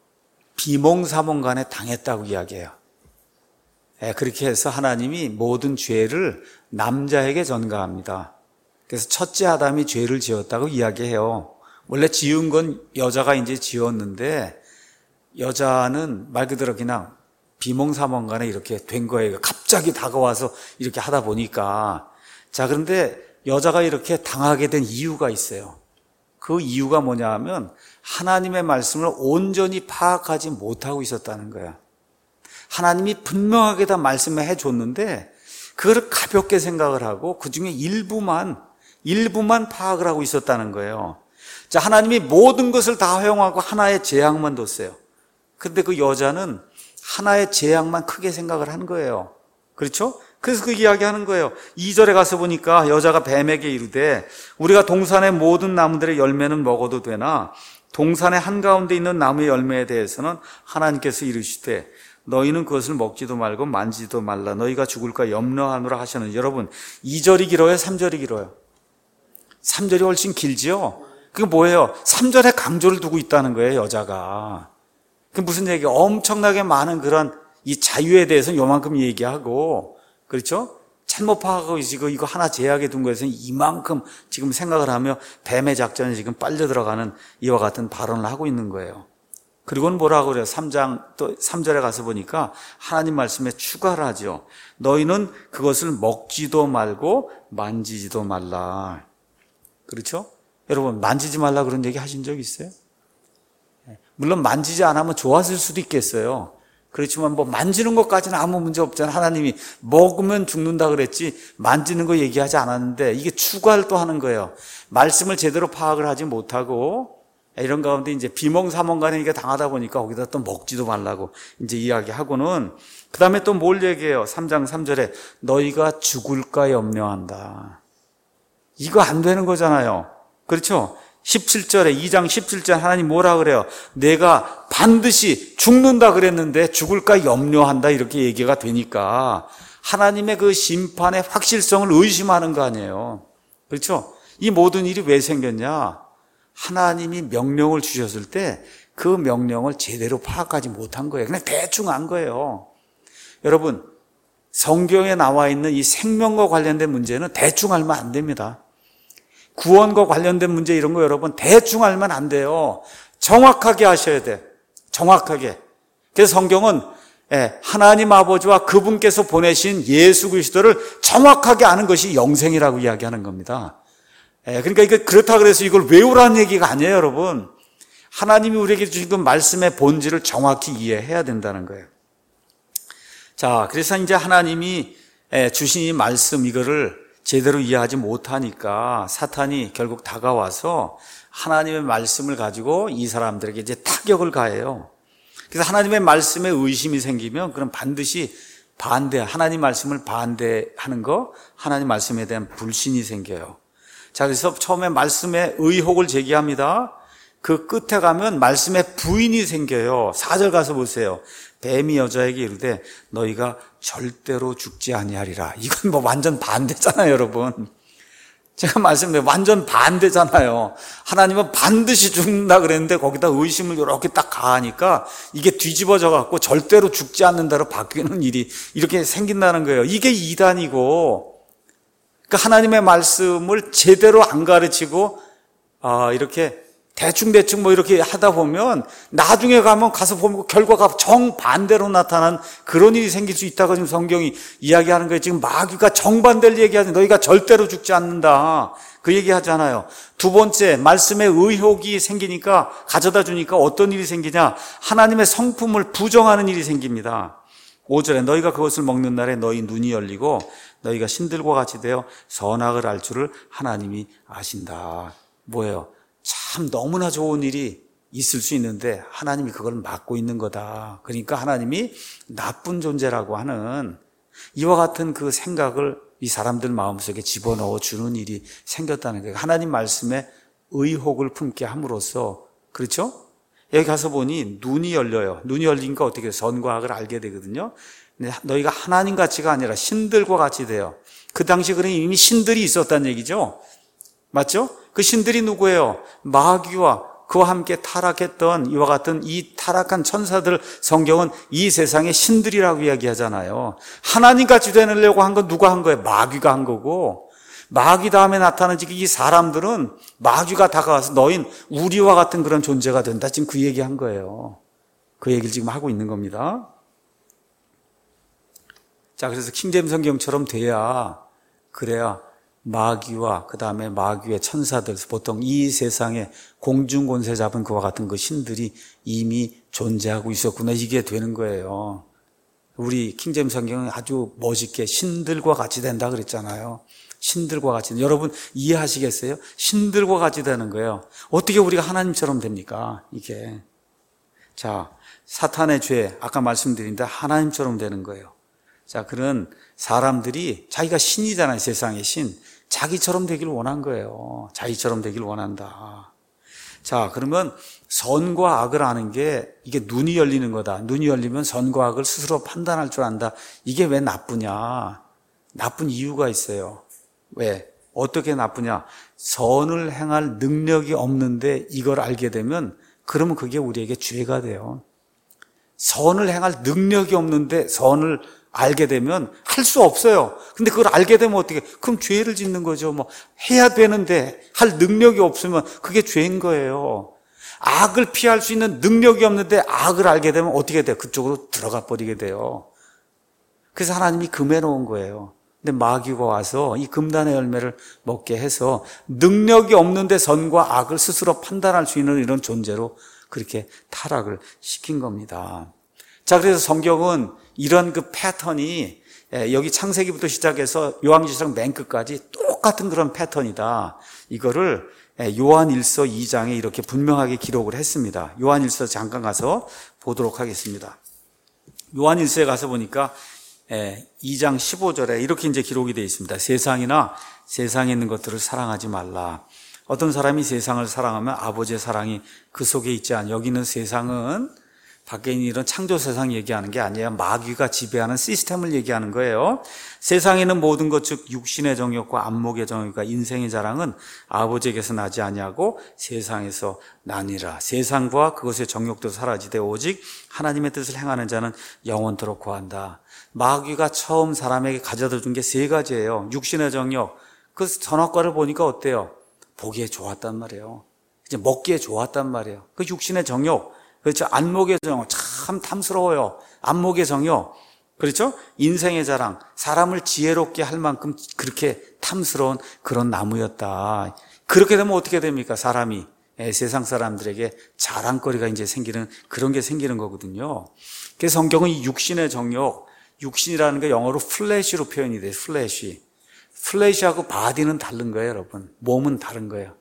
비몽사몽간에 당했다고 이야기해요. 예, 그렇게 해서 하나님이 모든 죄를 남자에게 전가합니다. 그래서 첫째 아담이 죄를 지었다고 이야기해요. 원래 지은 건 여자가 이제 지었는데, 여자는 말 그대로 그냥 비몽사몽간에 이렇게 된 거예요. 갑자기 다가와서 이렇게 하다 보니까. 자, 그런데 여자가 이렇게 당하게 된 이유가 있어요. 그 이유가 뭐냐 하면 하나님의 말씀을 온전히 파악하지 못하고 있었다는 거야. 하나님이 분명하게 다 말씀을 해줬는데 그걸 가볍게 생각을 하고 그중에 일부만 일부만 파악을 하고 있었다는 거예요. 자, 하나님이 모든 것을 다 허용하고 하나의 재앙만 뒀어요. 근데 그 여자는 하나의 재앙만 크게 생각을 한 거예요. 그렇죠? 그래서 그 이야기 하는 거예요. 이 절에 가서 보니까 여자가 뱀에게 이르되 우리가 동산의 모든 나무들의 열매는 먹어도 되나 동산의 한가운데 있는 나무의 열매에 대해서는 하나님께서 이르시되 너희는 그것을 먹지도 말고 만지지도 말라. 너희가 죽을까 염려하노라 하시는. 여러분, 이 절이 길어요? 삼 절이 길어요? 삼 절이 훨씬 길지요? 그게 뭐예요? 삼 절에 강조를 두고 있다는 거예요, 여자가. 그 무슨 얘기예요? 엄청나게 많은 그런 이 자유에 대해서는 요만큼 얘기하고, 그렇죠? 잘못 파악하고 지금 이거 하나 제약에 둔 거에서는 이만큼 지금 생각을 하며 뱀의 작전에 지금 빨려 들어가는 이와 같은 발언을 하고 있는 거예요. 그리고는 뭐라고 그래요? 삼 장 또 삼 절에 가서 보니까 하나님 말씀에 추가를 하죠. 너희는 그것을 먹지도 말고 만지지도 말라. 그렇죠? 여러분, 만지지 말라 그런 얘기 하신 적 있어요? 물론 만지지 않으면 좋았을 수도 있겠어요. 그렇지만 뭐 만지는 것까지는 아무 문제 없잖아요. 하나님이 먹으면 죽는다 그랬지 만지는 거 얘기하지 않았는데 이게 추가를 또 하는 거예요. 말씀을 제대로 파악을 하지 못하고 이런 가운데 이제 비몽사몽간에 이게 당하다 보니까 거기다 또 먹지도 말라고 이제 이야기하고는 그 다음에 또 뭘 얘기해요? 삼 장 삼 절에 너희가 죽을까 염려한다. 이거 안 되는 거잖아요. 그렇죠? 십칠 절에 이 장 십칠 절 하나님 뭐라 그래요? 내가 반드시 죽는다 그랬는데 죽을까 염려한다 이렇게 얘기가 되니까 하나님의 그 심판의 확실성을 의심하는 거 아니에요. 그렇죠? 이 모든 일이 왜 생겼냐? 하나님이 명령을 주셨을 때 그 명령을 제대로 파악하지 못한 거예요. 그냥 대충 한 거예요. 여러분, 성경에 나와 있는 이 생명과 관련된 문제는 대충 알면 안 됩니다. 구원과 관련된 문제 이런 거 여러분 대충 알면 안 돼요. 정확하게 하셔야 돼. 정확하게. 그래서 성경은 하나님 아버지와 그분께서 보내신 예수 그리스도를 정확하게 아는 것이 영생이라고 이야기하는 겁니다. 그러니까 이거 그렇다 그래서 이걸 외우라는 얘기가 아니에요, 여러분. 하나님이 우리에게 주신 그 말씀의 본질을 정확히 이해해야 된다는 거예요. 자, 그래서 이제 하나님이 주신 이 말씀 이거를 제대로 이해하지 못하니까 사탄이 결국 다가와서 하나님의 말씀을 가지고 이 사람들에게 이제 타격을 가해요. 그래서 하나님의 말씀에 의심이 생기면 그럼 반드시 반대, 하나님 말씀을 반대하는 거, 하나님 말씀에 대한 불신이 생겨요. 자, 그래서 처음에 말씀에 의혹을 제기합니다. 그 끝에 가면 말씀에 부인이 생겨요. 사 절 가서 보세요. 뱀이 여자에게 이르되 너희가 절대로 죽지 아니하리라. 이건 뭐 완전 반대잖아요, 여러분. 제가 말씀드린 완전 반대잖아요. 하나님은 반드시 죽는다 그랬는데 거기다 의심을 이렇게 딱 가하니까 이게 뒤집어져 갖고 절대로 죽지 않는다로 바뀌는 일이 이렇게 생긴다는 거예요. 이게 이단이고, 그러니까 하나님의 말씀을 제대로 안 가르치고 아, 이렇게 대충대충 뭐 이렇게 하다 보면 나중에 가면 가서 보면 결과가 정반대로 나타난 그런 일이 생길 수 있다고 지금 성경이 이야기하는 거예요. 지금 마귀가 정반대를 얘기하지. 너희가 절대로 죽지 않는다. 그 얘기 하잖아요. 두 번째, 말씀에 의혹이 생기니까 가져다 주니까 어떤 일이 생기냐? 하나님의 성품을 부정하는 일이 생깁니다. 오 절에 너희가 그것을 먹는 날에 너희 눈이 열리고 너희가 신들과 같이 되어 선악을 알 줄을 하나님이 아신다. 뭐예요? 참 너무나 좋은 일이 있을 수 있는데 하나님이 그걸 막고 있는 거다. 그러니까 하나님이 나쁜 존재라고 하는 이와 같은 그 생각을 이 사람들 마음속에 집어넣어 주는 일이 생겼다는 거예요. 하나님 말씀에 의혹을 품게 함으로써, 그렇죠? 여기 가서 보니 눈이 열려요. 눈이 열리니까 어떻게 해요? 선과 악을 알게 되거든요. 너희가 하나님 같이가 아니라 신들과 같이 돼요. 그 당시 그러니 이미 신들이 있었다는 얘기죠. 맞죠? 그 신들이 누구예요? 마귀와 그와 함께 타락했던 이와 같은 이 타락한 천사들, 성경은 이 세상의 신들이라고 이야기하잖아요. 하나님같이 되려고 한 건 누가 한 거예요? 마귀가 한 거고, 마귀 다음에 나타난 이 사람들은 마귀가 다가와서 너희는 우리와 같은 그런 존재가 된다. 지금 그 얘기한 거예요. 그 얘기를 지금 하고 있는 겁니다. 자, 그래서 킹제임 성경처럼 돼야, 그래야 마귀와 그 다음에 마귀의 천사들, 보통 이 세상에 공중권세 잡은 그와 같은 그 신들이 이미 존재하고 있었구나, 이게 되는 거예요. 우리 킹제임 성경은 아주 멋있게 신들과 같이 된다 그랬잖아요. 신들과 같이. 여러분 이해하시겠어요? 신들과 같이 되는 거예요. 어떻게 우리가 하나님처럼 됩니까? 이게. 자, 사탄의 죄, 아까 말씀드린데 하나님처럼 되는 거예요. 자, 그런 사람들이 자기가 신이잖아요. 세상의 신. 자기처럼 되길 원한 거예요. 자기처럼 되길 원한다. 자, 그러면 선과 악을 아는 게 이게 눈이 열리는 거다. 눈이 열리면 선과 악을 스스로 판단할 줄 안다. 이게 왜 나쁘냐? 나쁜 이유가 있어요. 왜? 어떻게 나쁘냐? 선을 행할 능력이 없는데 이걸 알게 되면 그러면 그게 우리에게 죄가 돼요. 선을 행할 능력이 없는데 선을 알게 되면 할 수 없어요. 근데 그걸 알게 되면 어떻게? 그럼 죄를 짓는 거죠. 뭐 해야 되는데 할 능력이 없으면 그게 죄인 거예요. 악을 피할 수 있는 능력이 없는데 악을 알게 되면 어떻게 돼요? 그쪽으로 들어가 버리게 돼요. 그래서 하나님이 금해 놓은 거예요. 근데 마귀가 와서 이 금단의 열매를 먹게 해서 능력이 없는데 선과 악을 스스로 판단할 수 있는 이런 존재로 그렇게 타락을 시킨 겁니다. 자, 그래서 성경은 이런 그 패턴이 여기 창세기부터 시작해서 요한계시록 맨 끝까지 똑같은 그런 패턴이다. 이거를 요한일서 이 장에 이렇게 분명하게 기록을 했습니다. 요한일서 잠깐 가서 보도록 하겠습니다. 요한일서에 가서 보니까 이 장 십오 절에 이렇게 이제 기록이 되어 있습니다. 세상이나 세상에 있는 것들을 사랑하지 말라. 어떤 사람이 세상을 사랑하면 아버지의 사랑이 그 속에 있지 않아. 여기는 세상은 밖에 있는 이런 창조 세상 얘기하는 게 아니에요. 마귀가 지배하는 시스템을 얘기하는 거예요. 세상에 있는 모든 것, 즉 육신의 정욕과 안목의 정욕과 인생의 자랑은 아버지에게서 나지 아니하고 세상에서 나니라. 세상과 그것의 정욕도 사라지되 오직 하나님의 뜻을 행하는 자는 영원토록 구한다. 마귀가 처음 사람에게 가져다 준 게 세 가지예요. 육신의 정욕. 그 선악과를 보니까 어때요? 보기에 좋았단 말이에요. 이제 먹기에 좋았단 말이에요. 그 육신의 정욕. 그렇죠. 안목의 정욕. 참 탐스러워요. 안목의 정욕. 그렇죠. 인생의 자랑. 사람을 지혜롭게 할 만큼 그렇게 탐스러운 그런 나무였다. 그렇게 되면 어떻게 됩니까? 사람이. 예, 세상 사람들에게 자랑거리가 이제 생기는 그런 게 생기는 거거든요. 그래서 성경은 이 육신의 정욕, 육신이라는 게 영어로 플래시로 표현이 돼요. 플래시. 플래시하고 바디는 다른 거예요, 여러분. 몸은 다른 거예요.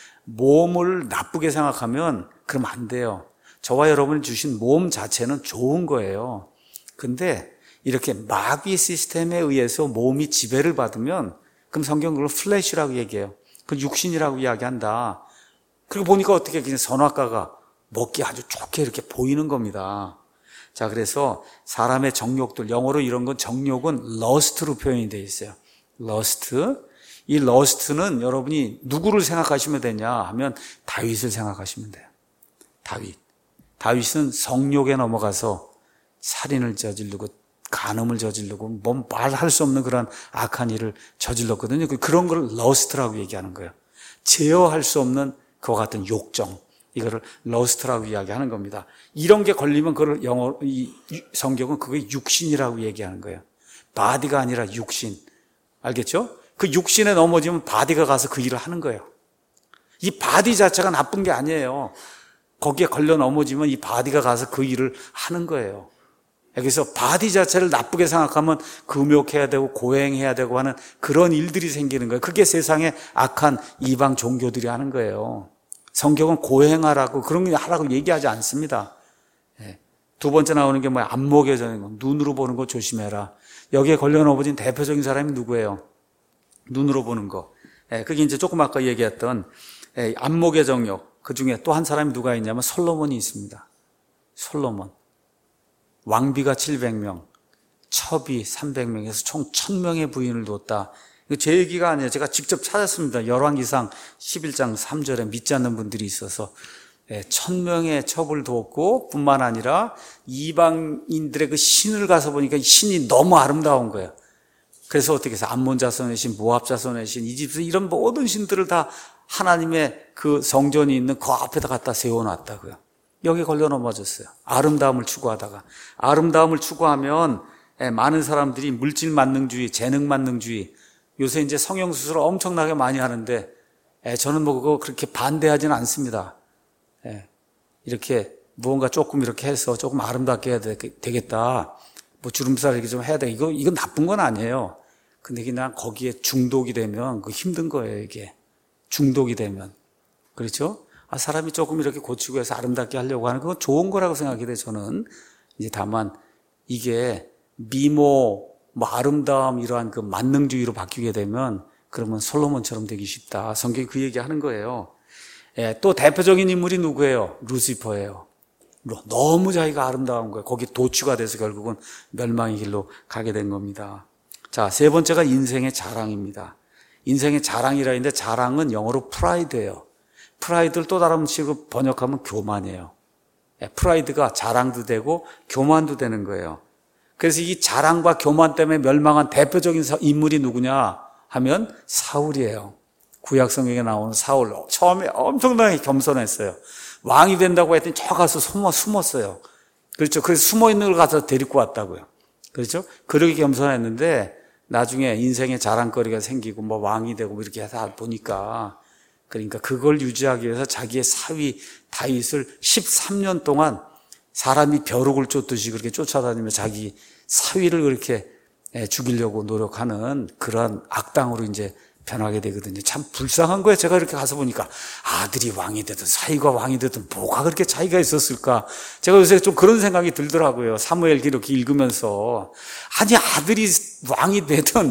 몸을 나쁘게 생각하면 그러면 안 돼요. 저와 여러분이 주신 몸 자체는 좋은 거예요. 근데 이렇게 마귀 시스템에 의해서 몸이 지배를 받으면 그럼 성경은 그걸 플래시라고 얘기해요. 그걸 육신이라고 이야기한다. 그리고 보니까 어떻게 그냥 선악과가 먹기 아주 좋게 이렇게 보이는 겁니다. 자, 그래서 사람의 정욕들, 영어로 이런 건 정욕은 러스트로 표현이 되어 있어요. 러스트. 이 러스트는 여러분이 누구를 생각하시면 되냐 하면 다윗을 생각하시면 돼요. 다윗. 다윗은 성욕에 넘어가서 살인을 저지르고 간음을 저지르고 뭐 말할 수 없는 그런 악한 일을 저질렀거든요. 그런 걸 러스트라고 얘기하는 거예요. 제어할 수 없는 그와 같은 욕정. 이거를 러스트라고 이야기하는 겁니다. 이런 게 걸리면 그걸 영어, 이 성경은 그게 육신이라고 얘기하는 거예요. 바디가 아니라 육신. 알겠죠? 그 육신에 넘어지면 바디가 가서 그 일을 하는 거예요. 이 바디 자체가 나쁜 게 아니에요. 거기에 걸려 넘어지면 이 바디가 가서 그 일을 하는 거예요. 그래서 바디 자체를 나쁘게 생각하면 금욕해야 되고 고행해야 되고 하는 그런 일들이 생기는 거예요. 그게 세상의 악한 이방 종교들이 하는 거예요. 성경은 고행하라고 그런 거 하라고 얘기하지 않습니다. 두 번째 나오는 게 뭐야? 안목의 정욕. 눈으로 보는 거 조심해라. 여기에 걸려 넘어진 대표적인 사람이 누구예요? 눈으로 보는 거. 그게 이제 조금 아까 얘기했던 안목의 정욕. 그 중에 또 한 사람이 누가 있냐면 솔로몬이 있습니다. 솔로몬. 왕비가 칠백 명, 첩이 삼백 명에서 총 천 명의 부인을 뒀다. 이거 제 얘기가 아니에요. 제가 직접 찾았습니다. 열왕기상 십일 장 삼 절에 믿지 않는 분들이 있어서 천 명의 첩을 두었고 뿐만 아니라 이방인들의 그 신을 가서 보니까 신이 너무 아름다운 거예요. 그래서 어떻게 해서 암몬 자손의 신, 모압 자손의 신, 이집트 이런 모든 신들을 다 하나님의 그 성전이 있는 그 앞에다 갖다 세워놨다고요. 여기 걸려 넘어졌어요. 아름다움을 추구하다가. 아름다움을 추구하면 많은 사람들이 물질 만능주의, 재능 만능주의, 요새 이제 성형수술을 엄청나게 많이 하는데 저는 뭐 그거 그렇게 반대하지는 않습니다. 이렇게 무언가 조금 이렇게 해서 조금 아름답게 해야 되겠다. 뭐 주름살 이렇게 좀 해야 돼. 이거, 이건 나쁜 건 아니에요. 근데 그냥 거기에 중독이 되면 그 힘든 거예요, 이게. 중독이 되면. 그렇죠? 아, 사람이 조금 이렇게 고치고 해서 아름답게 하려고 하는 건 좋은 거라고 생각해요, 저는. 이제 다만, 이게 미모, 뭐 아름다움, 이러한 그 만능주의로 바뀌게 되면, 그러면 솔로몬처럼 되기 쉽다. 성경이 그 얘기 하는 거예요. 예, 또 대표적인 인물이 누구예요? 루시퍼예요. 너무 자기가 아름다운 거예요. 거기 도취가 돼서 결국은 멸망의 길로 가게 된 겁니다. 자, 세 번째가 인생의 자랑입니다. 인생의 자랑이라 했는데 자랑은 영어로 프라이드예요. 프라이드를 또 다른 식으로 번역하면 교만이에요. 프라이드가 자랑도 되고 교만도 되는 거예요. 그래서 이 자랑과 교만 때문에 멸망한 대표적인 인물이 누구냐 하면 사울이에요. 구약 성경에 나오는 사울. 처음에 엄청나게 겸손했어요. 왕이 된다고 했더니 저 가서 숨어, 숨었어요. 그렇죠. 그래서 숨어 있는 걸 가서 데리고 왔다고요. 그렇죠. 그렇게 겸손했는데 나중에 인생의 자랑거리가 생기고 뭐 왕이 되고 이렇게 하다 보니까 그러니까 그걸 유지하기 위해서 자기의 사위 다윗을 십삼 년 동안 사람이 벼룩을 쫓듯이 그렇게 쫓아다니며 자기 사위를 그렇게 죽이려고 노력하는 그런 악당으로 이제 변하게 되거든요. 참 불쌍한 거예요. 제가 이렇게 가서 보니까 아들이 왕이 되든 사위가 왕이 되든 뭐가 그렇게 차이가 있었을까. 제가 요새 좀 그런 생각이 들더라고요. 사무엘 기록 읽으면서 아니 아들이 왕이 되든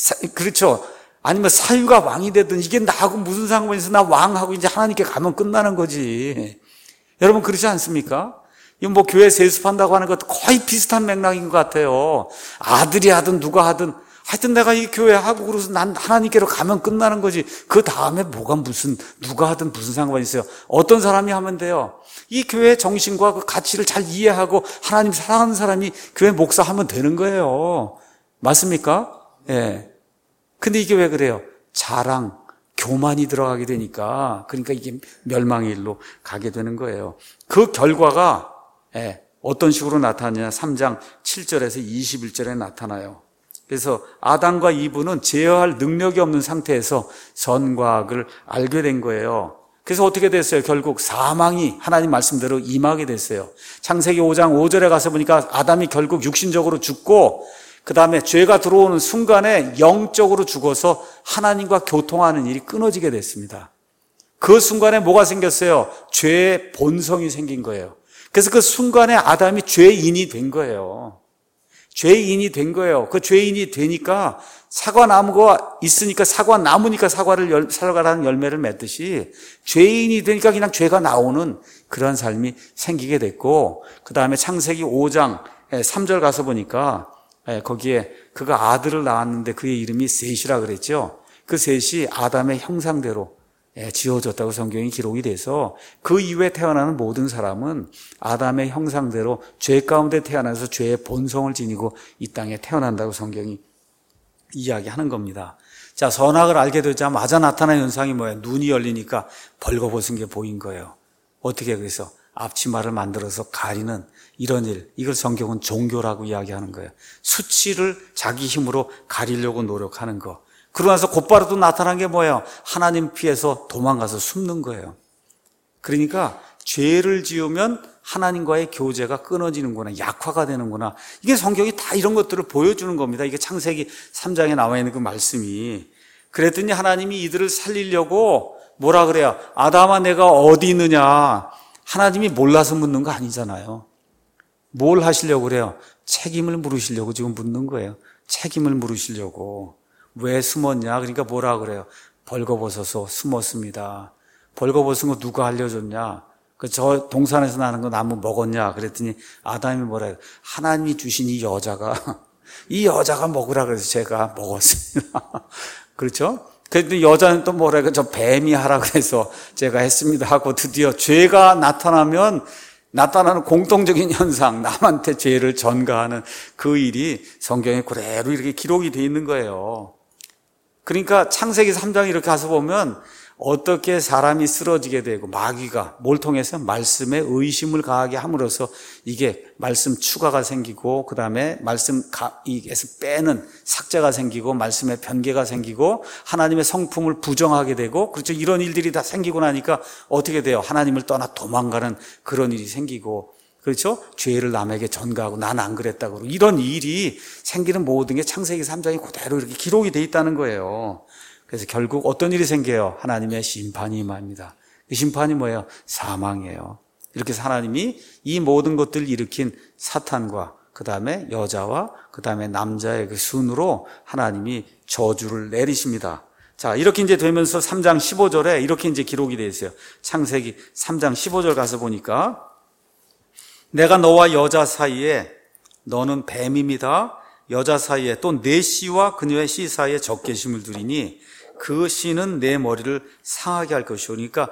그렇죠. 아니면 사위가 왕이 되든 이게 나하고 무슨 상관이 있어. 나 왕하고 이제 하나님께 가면 끝나는 거지. 여러분 그렇지 않습니까? 이거 뭐 교회 세습한다고 하는 것도 거의 비슷한 맥락인 것 같아요. 아들이 하든 누가 하든 하여튼 내가 이 교회 하고 그래서 난 하나님께로 가면 끝나는 거지. 그 다음에 뭐가 무슨 누가 하든 무슨 상관이 있어요. 어떤 사람이 하면 돼요. 이 교회의 정신과 그 가치를 잘 이해하고 하나님 사랑하는 사람이 교회 목사하면 되는 거예요. 맞습니까? 예. 근데 이게 왜 그래요? 자랑, 교만이 들어가게 되니까 그러니까 이게 멸망의 일로 가게 되는 거예요. 그 결과가 예, 어떤 식으로 나타나냐? 삼 장 칠 절에서 이십일 절에 나타나요. 그래서 아담과 이브는 제어할 능력이 없는 상태에서 선과 악을 알게 된 거예요. 그래서 어떻게 됐어요? 결국 사망이 하나님 말씀대로 임하게 됐어요. 창세기 오 장 오 절에 가서 보니까 아담이 결국 육신적으로 죽고 그 다음에 죄가 들어오는 순간에 영적으로 죽어서 하나님과 교통하는 일이 끊어지게 됐습니다. 그 순간에 뭐가 생겼어요? 죄의 본성이 생긴 거예요. 그래서 그 순간에 아담이 죄인이 된 거예요. 죄인이 된 거예요. 그 죄인이 되니까 사과나무가 있으니까 사과 나무니까 사과를 열, 사과라는 열매를 맺듯이 죄인이 되니까 그냥 죄가 나오는 그런 삶이 생기게 됐고 그 다음에 창세기 오 장 삼 절 가서 보니까 거기에 그가 아들을 낳았는데 그의 이름이 셋이라 그랬죠. 그 셋이 아담의 형상대로 지어졌다고 성경이 기록이 돼서 그 이후에 태어나는 모든 사람은 아담의 형상대로 죄 가운데 태어나서 죄의 본성을 지니고 이 땅에 태어난다고 성경이 이야기하는 겁니다. 자, 선악을 알게 되자마자 나타난 현상이 뭐예요? 눈이 열리니까 벌거벗은 게 보인 거예요. 어떻게 그래서 앞치마를 만들어서 가리는 이런 일, 이걸 성경은 종교라고 이야기하는 거예요. 수치를 자기 힘으로 가리려고 노력하는 거. 그러고 나서 곧바로 또 나타난 게 뭐예요? 하나님 피해서 도망가서 숨는 거예요. 그러니까 죄를 지으면 하나님과의 교제가 끊어지는구나, 약화가 되는구나. 이게 성경이 다 이런 것들을 보여주는 겁니다. 이게 창세기 삼 장에 나와 있는 그 말씀이. 그랬더니 하나님이 이들을 살리려고 뭐라 그래요? 아담아 내가 어디 있느냐? 하나님이 몰라서 묻는 거 아니잖아요. 뭘 하시려고 그래요? 책임을 물으시려고 지금 묻는 거예요. 책임을 물으시려고. 왜 숨었냐? 그러니까 뭐라 그래요? 벌거벗어서 숨었습니다. 벌거벗은 거 누가 알려줬냐? 그 저 동산에서 나는 거 나무 먹었냐? 그랬더니 아담이 뭐라 해요? 하나님이 주신 이 여자가 이 여자가 먹으라 그래서 제가 먹었습니다. 그렇죠? 그랬더니 여자는 또 뭐라 해요? 저 뱀이 하라 그래서 제가 했습니다 하고 드디어 죄가 나타나면 나타나는 공통적인 현상, 남한테 죄를 전가하는 그 일이 성경에 그대로 이렇게 기록이 되어 있는 거예요. 그러니까 창세기 삼 장 이렇게 가서 보면 어떻게 사람이 쓰러지게 되고 마귀가 뭘 통해서 말씀에 의심을 가하게 함으로써 이게 말씀 추가가 생기고 그 다음에 말씀에서 빼는 삭제가 생기고 말씀에 변개가 생기고 하나님의 성품을 부정하게 되고 그렇죠. 이런 일들이 다 생기고 나니까 어떻게 돼요? 하나님을 떠나 도망가는 그런 일이 생기고 그렇죠? 죄를 남에게 전가하고 난 안 그랬다 그러고 이런 일이 생기는 모든 게 창세기 삼 장이 그대로 이렇게 기록이 돼 있다는 거예요. 그래서 결국 어떤 일이 생겨요? 하나님의 심판이 임합니다. 그 심판이 뭐예요? 사망이에요. 이렇게 해서 하나님이 이 모든 것들을 일으킨 사탄과 그 다음에 여자와 그 다음에 남자의 그 순으로 하나님이 저주를 내리십니다. 자, 이렇게 이제 되면서 삼 장 십오 절에 이렇게 이제 기록이 되어 있어요. 창세기 삼 장 십오 절 가서 보니까 내가 너와 여자 사이에 너는 뱀입니다. 여자 사이에 또 내 씨와 그녀의 씨 사이에 적개심을 두리니 그 씨는 내 머리를 상하게 할 것이오. 그러니까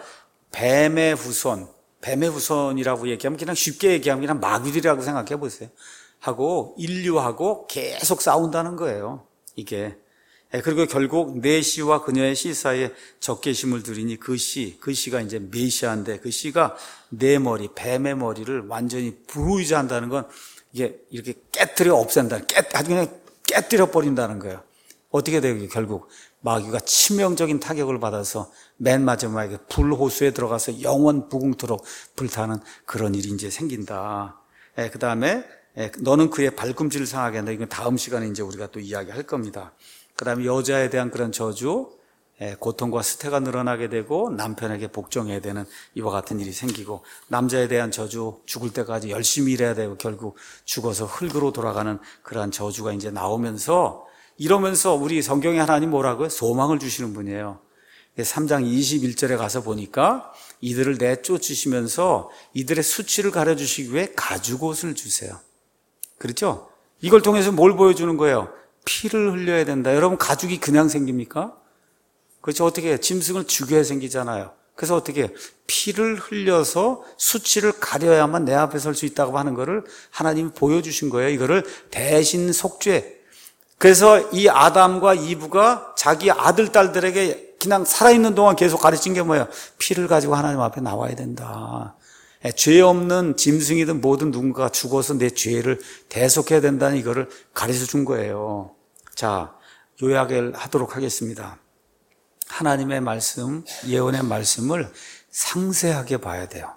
뱀의 후손, 뱀의 후손이라고 얘기하면 그냥 쉽게 얘기하면 그냥 마귀들이라고 생각해 보세요. 하고 인류하고 계속 싸운다는 거예요. 이게. 그리고 결국 내 씨와 그녀의 씨 사이에 적개심을 두리니 그 씨, 그 씨가 이제 메시아인데 그 씨가 내 머리, 뱀의 머리를 완전히 부르이자한다는 건 이게 이렇게 깨뜨려 없앤다. 깨, 아주 그냥 깨뜨려 버린다는 거예요. 어떻게 돼요? 결국 마귀가 치명적인 타격을 받아서 맨 마지막에 불호수에 들어가서 영원 부궁토록 불타는 그런 일이 이제 생긴다. 예, 그 다음에 예, 너는 그의 발꿈치를 상하게 한다. 이건 다음 시간에 이제 우리가 또 이야기할 겁니다. 그 다음에 여자에 대한 그런 저주, 예, 고통과 스태가 늘어나게 되고 남편에게 복종해야 되는 이와 같은 일이 생기고 남자에 대한 저주, 죽을 때까지 열심히 일해야 되고 결국 죽어서 흙으로 돌아가는 그러한 저주가 이제 나오면서 이러면서 우리 성경에 하나님 뭐라고요? 소망을 주시는 분이에요. 삼 장 이십일 절에 가서 보니까 이들을 내쫓으시면서 이들의 수치를 가려주시기 위해 가죽옷을 주세요. 그렇죠? 이걸 통해서 뭘 보여주는 거예요? 피를 흘려야 된다. 여러분 가죽이 그냥 생깁니까? 그렇죠? 어떻게 해요? 짐승을 죽여야 생기잖아요. 그래서 어떻게 해요? 피를 흘려서 수치를 가려야만 내 앞에 설 수 있다고 하는 거를 하나님이 보여주신 거예요. 이거를 대신 속죄. 그래서 이 아담과 이브가 자기 아들, 딸들에게 그냥 살아있는 동안 계속 가르친 게 뭐예요? 피를 가지고 하나님 앞에 나와야 된다. 죄 없는 짐승이든 뭐든 누군가가 죽어서 내 죄를 대속해야 된다는 이거를 가르쳐 준 거예요. 자, 요약을 하도록 하겠습니다. 하나님의 말씀, 예언의 말씀을 상세하게 봐야 돼요.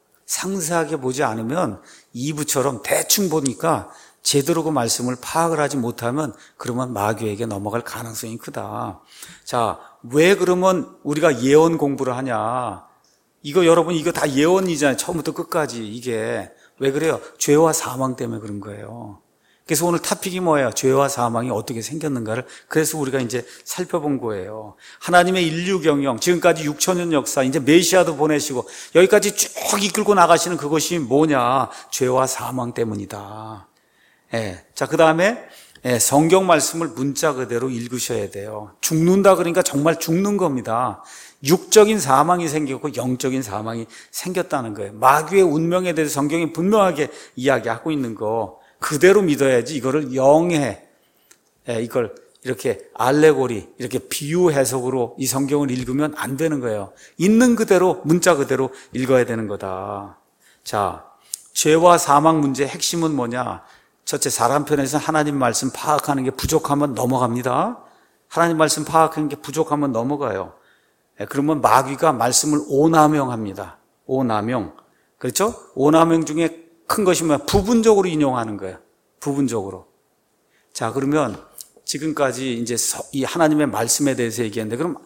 상세하게 보지 않으면 이브처럼 대충 보니까 제대로 그 말씀을 파악을 하지 못하면 그러면 마귀에게 넘어갈 가능성이 크다. 자, 왜 그러면 우리가 예언 공부를 하냐? 이거 여러분 이거 다 예언이잖아요. 처음부터 끝까지. 이게 왜 그래요? 죄와 사망 때문에 그런 거예요. 그래서 오늘 토픽이 뭐예요? 죄와 사망이 어떻게 생겼는가를 그래서 우리가 이제 살펴본 거예요. 하나님의 인류 경영, 지금까지 육천 년 역사, 이제 메시아도 보내시고 여기까지 쭉 이끌고 나가시는 그것이 뭐냐? 죄와 사망 때문이다. 예. 자, 그 다음에 예, 성경 말씀을 문자 그대로 읽으셔야 돼요. 죽는다 그러니까 정말 죽는 겁니다. 육적인 사망이 생겼고 영적인 사망이 생겼다는 거예요. 마귀의 운명에 대해서 성경이 분명하게 이야기하고 있는 거 그대로 믿어야지 이거를 영해, 예, 이걸 이렇게 알레고리, 이렇게 비유 해석으로 이 성경을 읽으면 안 되는 거예요. 있는 그대로, 문자 그대로 읽어야 되는 거다. 자, 죄와 사망 문제의 핵심은 뭐냐? 첫째, 사람 편에서 하나님 말씀 파악하는 게 부족하면 넘어갑니다. 하나님 말씀 파악하는 게 부족하면 넘어가요. 그러면 마귀가 말씀을 오남용합니다. 오남용. 그렇죠? 오남용 중에 큰 것이 뭐야? 부분적으로 인용하는 거예요. 부분적으로. 자, 그러면 지금까지 이제 이 하나님의 말씀에 대해서 얘기했는데 그럼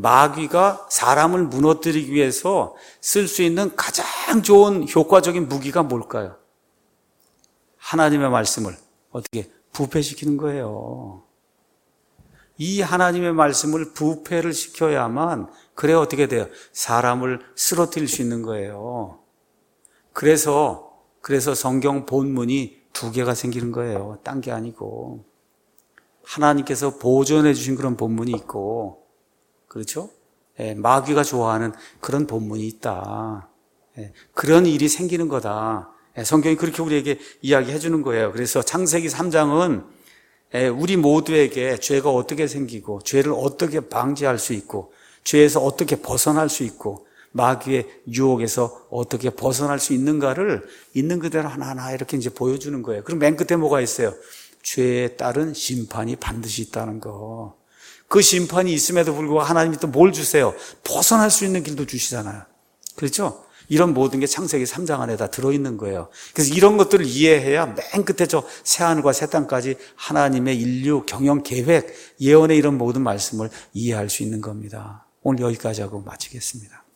마귀가 사람을 무너뜨리기 위해서 쓸 수 있는 가장 좋은 효과적인 무기가 뭘까요? 하나님의 말씀을 어떻게 부패시키는 거예요. 이 하나님의 말씀을 부패를 시켜야만 그래 어떻게 돼요? 사람을 쓰러뜨릴 수 있는 거예요. 그래서 그래서 성경 본문이 두 개가 생기는 거예요. 딴 게 아니고 하나님께서 보존해 주신 그런 본문이 있고 그렇죠? 예, 마귀가 좋아하는 그런 본문이 있다. 예, 그런 일이 생기는 거다. 성경이 그렇게 우리에게 이야기해 주는 거예요. 그래서 창세기 삼 장은 우리 모두에게 죄가 어떻게 생기고 죄를 어떻게 방지할 수 있고 죄에서 어떻게 벗어날 수 있고 마귀의 유혹에서 어떻게 벗어날 수 있는가를 있는 그대로 하나하나 이렇게 이제 보여주는 거예요. 그럼 맨 끝에 뭐가 있어요? 죄에 따른 심판이 반드시 있다는 거. 그 심판이 있음에도 불구하고 하나님이 또 뭘 주세요? 벗어날 수 있는 길도 주시잖아요. 그렇죠? 이런 모든 게 창세기 삼 장 안에 다 들어있는 거예요. 그래서 이런 것들을 이해해야 맨 끝에 저 새하늘과 새 땅까지 하나님의 인류 경영 계획, 예언의 이런 모든 말씀을 이해할 수 있는 겁니다. 오늘 여기까지 하고 마치겠습니다.